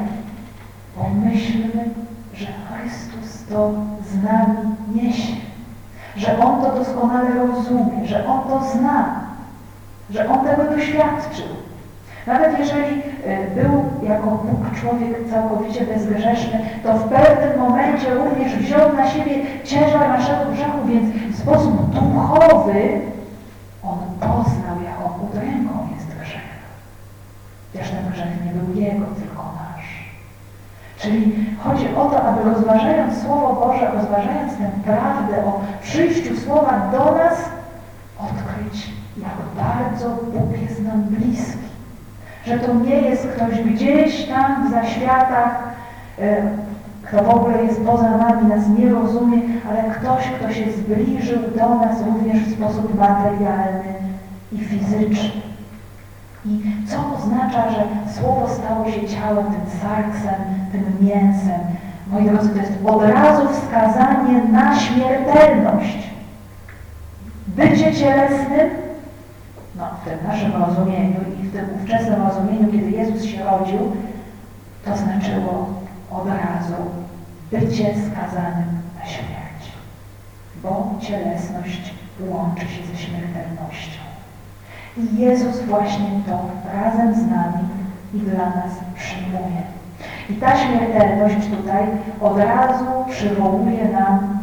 pomyślmy, że Chrystus to z nami niesie, że On to doskonale rozumie, że On to zna, że On tego doświadczył. Nawet jeżeli był jako Bóg człowiek całkowicie bezgrzeszny, to w pewnym momencie również wziął na siebie ciężar naszego grzechu, więc w sposób duchowy On poznał, jak On udręką jest grzech. Chociaż ten grzech nie był Jego, tylko nasz. Czyli chodzi o to, aby rozważając Słowo Boże, rozważając tę prawdę o przyjściu Słowa do nas, odkryć, jak bardzo Bóg jest nam bliski. Że to nie jest ktoś gdzieś tam w zaświatach, kto w ogóle jest poza nami, nas nie rozumie, ale ktoś, kto się zbliżył do nas również w sposób materialny i fizyczny. I co oznacza, że Słowo stało się ciałem, tym sarksem, tym mięsem? Moi drodzy, to jest od razu wskazanie na śmiertelność. Bycie cielesnym, no w tym naszym rozumieniu i w tym ówczesnym rozumieniu, kiedy Jezus się rodził, to znaczyło od razu bycie skazanym na śmierć. Bo cielesność łączy się ze śmiertelnością. I Jezus właśnie to razem z nami i dla nas przyjmuje. I ta śmiertelność tutaj od razu przywołuje nam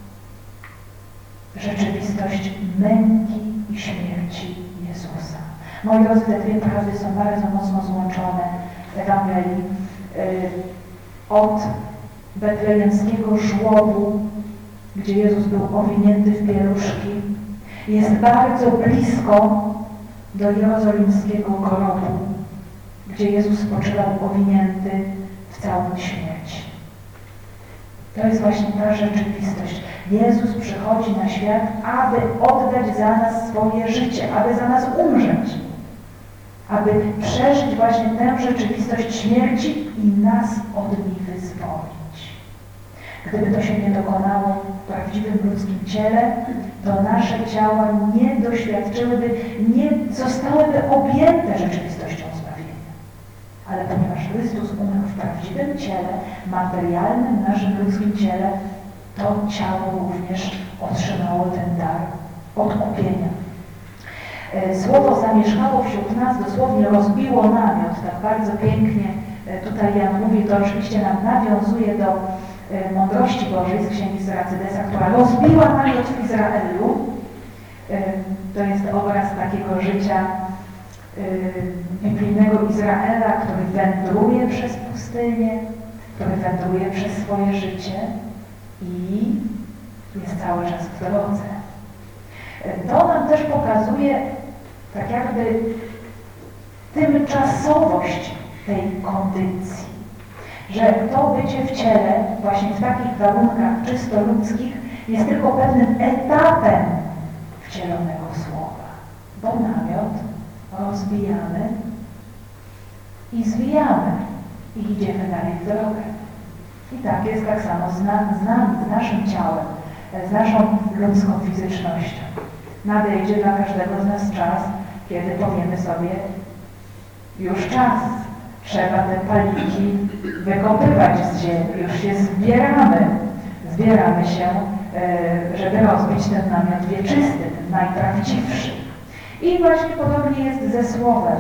rzeczywistość męki i śmierci Jezusa. Moi drodzy, te dwie prawdy są bardzo mocno złączone w Ewangelii. Od betlejemskiego żłobu, gdzie Jezus był owinięty w pieluszki, jest bardzo blisko do jerozolimskiego grobu, gdzie Jezus spoczywał owinięty w całą śmierć. To jest właśnie ta rzeczywistość. Jezus przychodzi na świat, aby oddać za nas swoje życie, aby za nas umrzeć, aby przeżyć właśnie tę rzeczywistość śmierci i nas od niej wyzwolić. Gdyby to się nie dokonało w prawdziwym ludzkim ciele, to nasze ciała nie doświadczyłyby, nie zostałyby objęte rzeczywistością zbawienia. Ale ponieważ Chrystus umarł w prawdziwym ciele, materialnym naszym ludzkim ciele, to ciało również otrzymało ten dar odkupienia. Słowo zamieszkało wśród nas, dosłownie rozbiło namiot, tak bardzo pięknie tutaj Jan mówi, to oczywiście nam nawiązuje do mądrości Bożej z Księgi Syracydesa, która rozbiła namiot w Izraelu. To jest obraz takiego życia biblijnego Izraela, który wędruje przez pustynię, który wędruje przez swoje życie i jest cały czas w drodze. To nam też pokazuje tak jakby tymczasowość tej kondycji, że to bycie w ciele, właśnie w takich warunkach czysto ludzkich, jest tylko pewnym etapem wcielonego słowa, bo namiot rozbijamy i zwijamy i idziemy dalej w drogę. I tak jest tak samo z, na, z nami, z naszym ciałem, z naszą ludzką fizycznością. Nadejdzie dla każdego z nas czas, kiedy powiemy sobie, już czas, trzeba te palniki wykopywać z ziemi, już się zbieramy, zbieramy się, żeby rozbić ten namiot wieczysty, ten najprawdziwszy. I właśnie podobnie jest ze Słowem.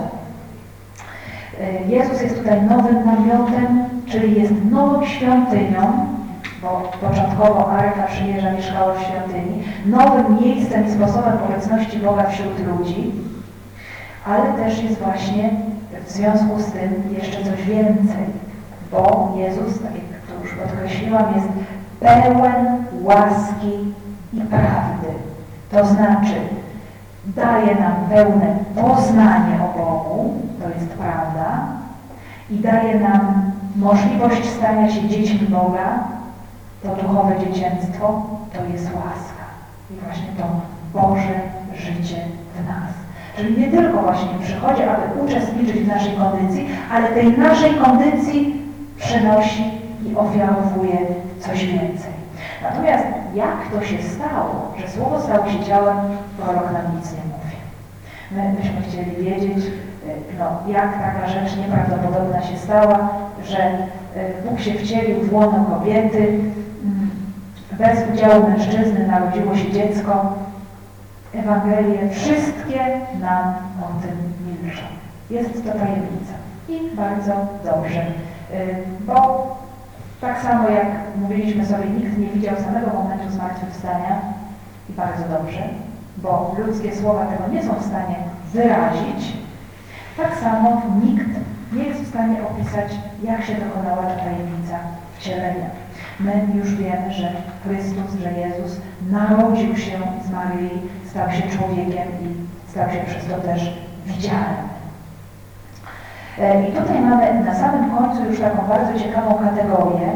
Jezus jest tutaj nowym namiotem, czyli jest nową świątynią, bo początkowo Arka Przymierza mieszkała w świątyni, nowym miejscem i sposobem obecności Boga wśród ludzi, ale też jest właśnie w związku z tym jeszcze coś więcej, bo Jezus, tak jak to już podkreśliłam, jest pełen łaski i prawdy. To znaczy daje nam pełne poznanie o Bogu, to jest prawda, i daje nam możliwość stania się dziećmi Boga, to duchowe dziecięctwo, to jest łaska. I właśnie to Boże życie w nas. Czyli nie tylko właśnie przychodzi, aby uczestniczyć w naszej kondycji, ale tej naszej kondycji przynosi i ofiarowuje coś więcej. Natomiast jak to się stało, że Słowo stało się ciałem, prorok nam nic nie mówi. My byśmy chcieli wiedzieć, no, jak taka rzecz nieprawdopodobna się stała, że Bóg się wcielił w łono kobiety, bez udziału mężczyzny narodziło się dziecko. Ewangelie wszystkie nam o tym milczą. Jest to tajemnica. I bardzo dobrze, bo tak samo jak mówiliśmy sobie, nikt nie widział samego momentu zmartwychwstania i bardzo dobrze, bo ludzkie słowa tego nie są w stanie wyrazić, tak samo nikt nie jest w stanie opisać, jak się dokonała ta tajemnica wcielenia. My już wiemy, że Chrystus, że Jezus narodził się z Maryi, stał się człowiekiem i stał się przez to też widzialny. I tutaj mamy na samym końcu już taką bardzo ciekawą kategorię,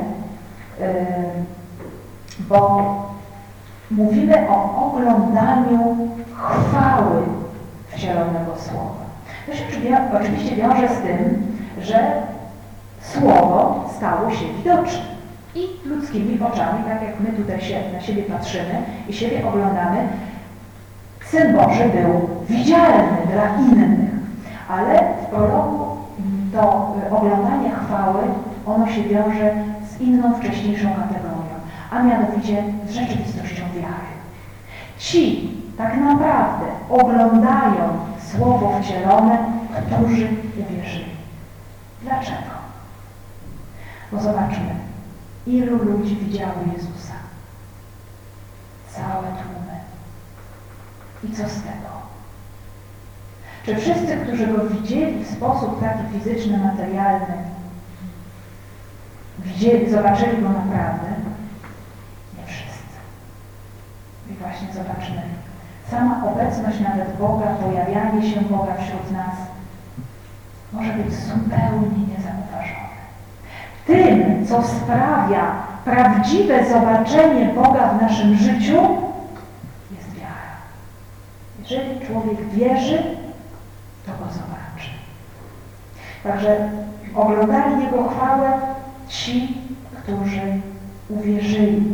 bo mówimy o oglądaniu chwały wcielonego Słowa. To się oczywiście wiąże z tym, że Słowo stało się widoczne i ludzkimi oczami, tak jak my tutaj się na siebie patrzymy i siebie oglądamy, Syn Boży był widzialny dla innych, ale w proroku to oglądanie chwały, ono się wiąże z inną wcześniejszą kategorią, a mianowicie z rzeczywistością wiary. Ci tak naprawdę oglądają Słowo wcielone, którzy uwierzyli. Dlaczego? Bo zobaczmy, ilu ludzi widziało Jezusa. Całe tłumy. I co z tego? Czy wszyscy, którzy Go widzieli w sposób taki fizyczny, materialny, widzieli, zobaczyli Go naprawdę? Nie wszyscy. I właśnie zobaczmy, sama obecność nawet Boga, pojawianie się Boga wśród nas może być zupełnie niezauważone. Tym, co sprawia prawdziwe zobaczenie Boga w naszym życiu, jest wiara. Jeżeli człowiek wierzy, to Go zobaczy. Także oglądali Jego chwałę ci, którzy uwierzyli.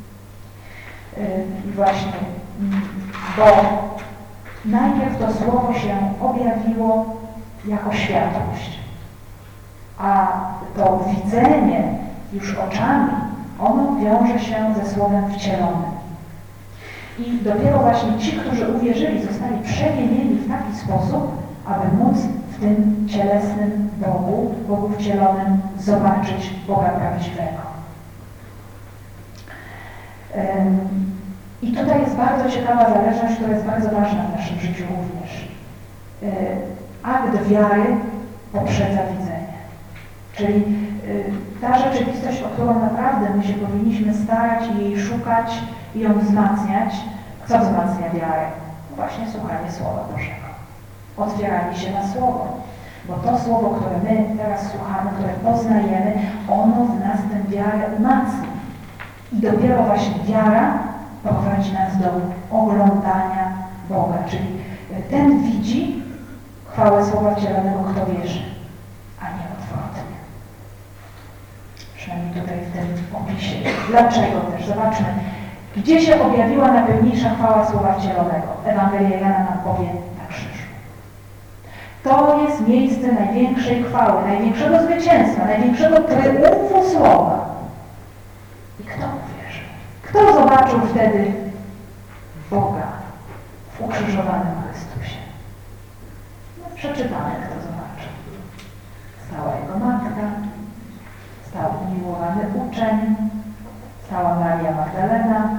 I właśnie, bo najpierw to Słowo się objawiło jako światłość, a to widzenie już oczami, ono wiąże się ze Słowem wcielonym. I dopiero właśnie ci, którzy uwierzyli, zostali przemienieni w taki sposób, aby móc w tym cielesnym Bogu, Bogu wcielonym, zobaczyć Boga prawdziwego. I tutaj jest bardzo ciekawa zależność, która jest bardzo ważna w naszym życiu również. Akt wiary poprzedza widzenie. Czyli ta rzeczywistość, o którą naprawdę my się powinniśmy starać i jej szukać i ją wzmacniać. Co wzmacnia wiarę? Właśnie słuchanie Słowa Bożego. Otwieranie się na Słowo. Bo to Słowo, które my teraz słuchamy, które poznajemy, ono w nas tę wiarę umacnia. I dopiero właśnie wiara prowadzi nas do oglądania Boga. Czyli ten widzi chwałę Słowa wcielonego, kto wierzy, a nie odwrotnie. Przynajmniej tutaj w tym opisie. Dlaczego też? Zobaczmy, gdzie się objawiła najpełniejsza chwała Słowa wcielonego. Ewangelia Jana nam powie na krzyżu. To jest miejsce największej chwały, największego zwycięstwa, największego tryumfu Słowa. I kto uwierzył? Kto zobaczył wtedy Boga w ukrzyżowanym Chrystusie? No, przeczytamy, kto zobaczył. Stała Jego matka, stał umiłowany uczeń, stała Maria Magdalena,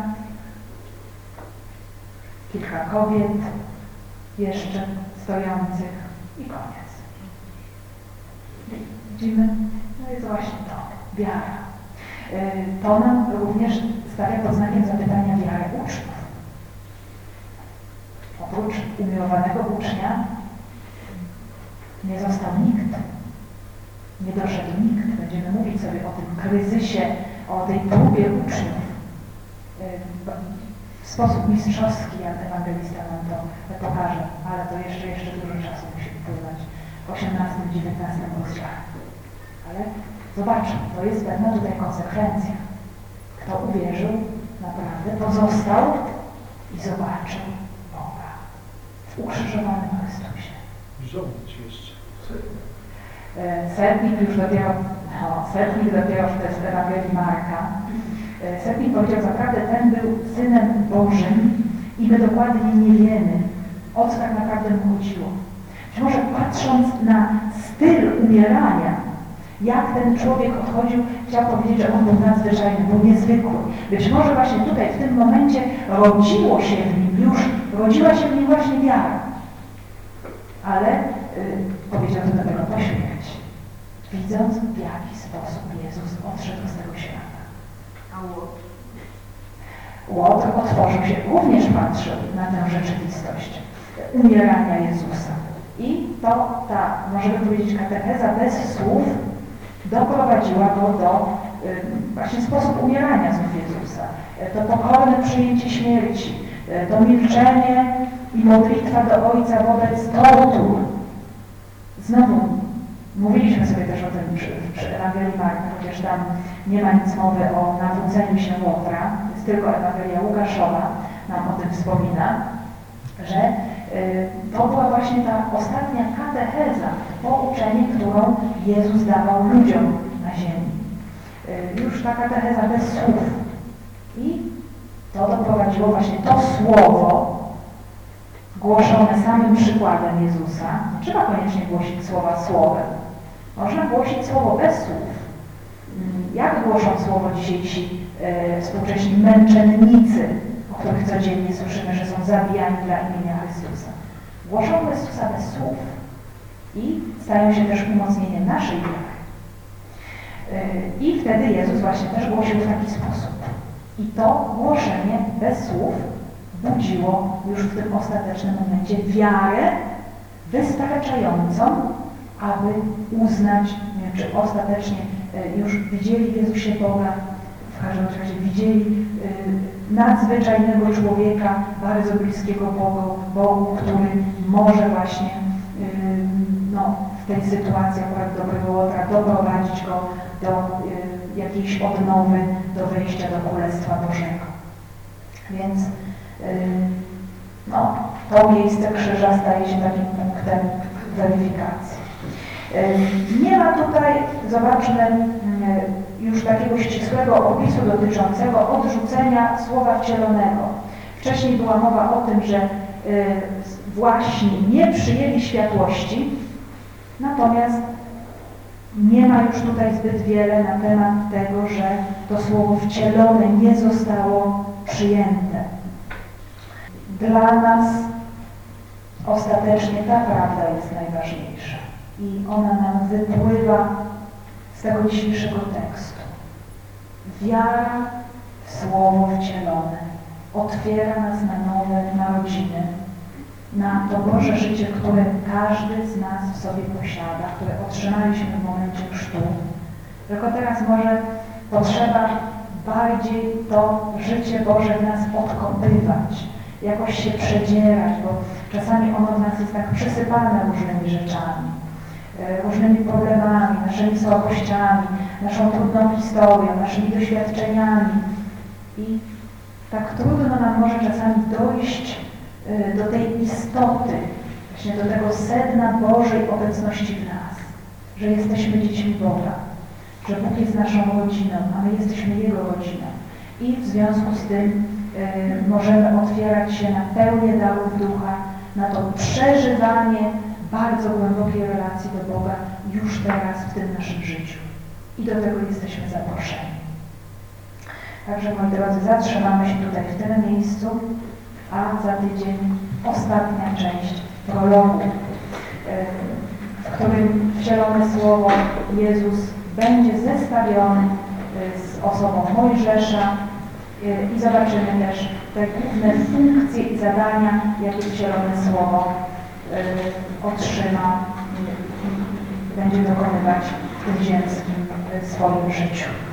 kilka kobiet jeszcze stojących i koniec. Widzimy? No jest właśnie to, wiara. To nam również stawia pod znakiem zapytania wiarę uczniów. Oprócz umiłowanego ucznia nie został nikt. Nie doszedł nikt. Będziemy mówić sobie o tym kryzysie, o tej próbie uczniów. W sposób mistrzowski, jak ewangelista nam to pokaże, ale to jeszcze, jeszcze dużo czasu musi upływać w osiemnastym, dziewiętnastym rozdziale. Ale zobaczmy, to jest pewna tutaj konsekwencja. Kto uwierzył, naprawdę pozostał i zobaczył Boga w ukrzyżowanym Chrystusie. Żołnierz jeszcze. Setnik już dopiero, no, setnik dopiero w tej Ewangelii Marka. Setnik powiedział, zaprawdę ten był Synem Bożym i my dokładnie nie wiemy, o co tak naprawdę mu chodziło. Być może patrząc na styl umierania, jak ten człowiek odchodził, chciał powiedzieć, że on był nadzwyczajny, był niezwykły. Być może właśnie tutaj, w tym momencie rodziło się w nim już, rodziła się w nim właśnie wiara. Ale y, powiedział to dopiero po śmierci, widząc, w jaki sposób Jezus odszedł z tego świata. A Łotr? Łotr otworzył się, również patrzył na tę rzeczywistość. umierania Jezusa. I to ta, możemy powiedzieć, katecheza bez słów doprowadziła go do y, właśnie sposób umierania znów Jezusa. To pokorne przyjęcie śmierci, to milczenie i modlitwa do Ojca wobec tortur. Znowu, mówiliśmy sobie też o tym przy, przy Ewangelii Marka, chociaż tam nie ma nic mowy o nawróceniu się Łotra, jest tylko Ewangelia Łukaszowa nam o tym wspomina, że y, to była właśnie ta ostatnia katecheza, pouczenie, którą Jezus dawał ludziom na ziemi. Y, już ta katecheza bez słów. I to doprowadziło właśnie to słowo głoszone samym przykładem Jezusa. Nie trzeba koniecznie głosić słowa słowem. Można głosić słowo bez słów. Jak głoszą słowo dzisiejsi e, współcześni męczennicy, o których codziennie słyszymy, że są zabijani dla imienia Chrystusa. Głoszą Chrystusa bez słów i stają się też umocnieniem naszej wiary. E, I wtedy Jezus właśnie też głosił w taki sposób. I to głoszenie bez słów budziło już w tym ostatecznym momencie wiarę wystarczającą, aby uznać, nie wiem, czy ostatecznie już widzieli w Jezusie Boga, w każdym razie widzieli nadzwyczajnego człowieka, bardzo bliskiego Bogu, Bogu, który może właśnie no, w tej sytuacji akurat dobrego Łotra doprowadzić go do jakiejś odnowy, do wejścia do Królestwa Bożego. Więc no, to miejsce krzyża staje się takim punktem weryfikacji. Nie ma tutaj, zobaczmy, już takiego ścisłego opisu dotyczącego odrzucenia słowa wcielonego. Wcześniej była mowa o tym, że właśnie nie przyjęli światłości, natomiast nie ma już tutaj zbyt wiele na temat tego, że to słowo wcielone nie zostało przyjęte. Dla nas ostatecznie ta prawda jest najważniejsza i ona nam wypływa z tego dzisiejszego tekstu. Wiara w Słowo wcielone otwiera nas na nowe narodziny, na to Boże życie, które każdy z nas w sobie posiada, które otrzymaliśmy w momencie chrztu. Tylko teraz może potrzeba bardziej to życie Boże w nas odkopywać, jakoś się przedzierać, bo czasami ono w nas jest tak przysypane różnymi rzeczami, różnymi problemami, naszymi słabościami, naszą trudną historią, naszymi doświadczeniami. I tak trudno nam może czasami dojść do tej istoty, właśnie do tego sedna Bożej obecności w nas, że jesteśmy dziećmi Boga, że Bóg jest naszą rodziną, a my jesteśmy Jego rodziną. I w związku z tym y, możemy otwierać się na pełnię darów Ducha, na to przeżywanie bardzo głębokiej relacji do Boga już teraz w tym naszym życiu. I do tego jesteśmy zaproszeni. Także, moi drodzy, zatrzymamy się tutaj w tym miejscu, a za tydzień ostatnia część prologu, w którym wcielone słowo Jezus będzie zestawiony z osobą Mojżesza i zobaczymy też te główne funkcje i zadania, jakie wcielone słowo otrzyma i będzie dokonywać w tym ziemskim swoim życiu.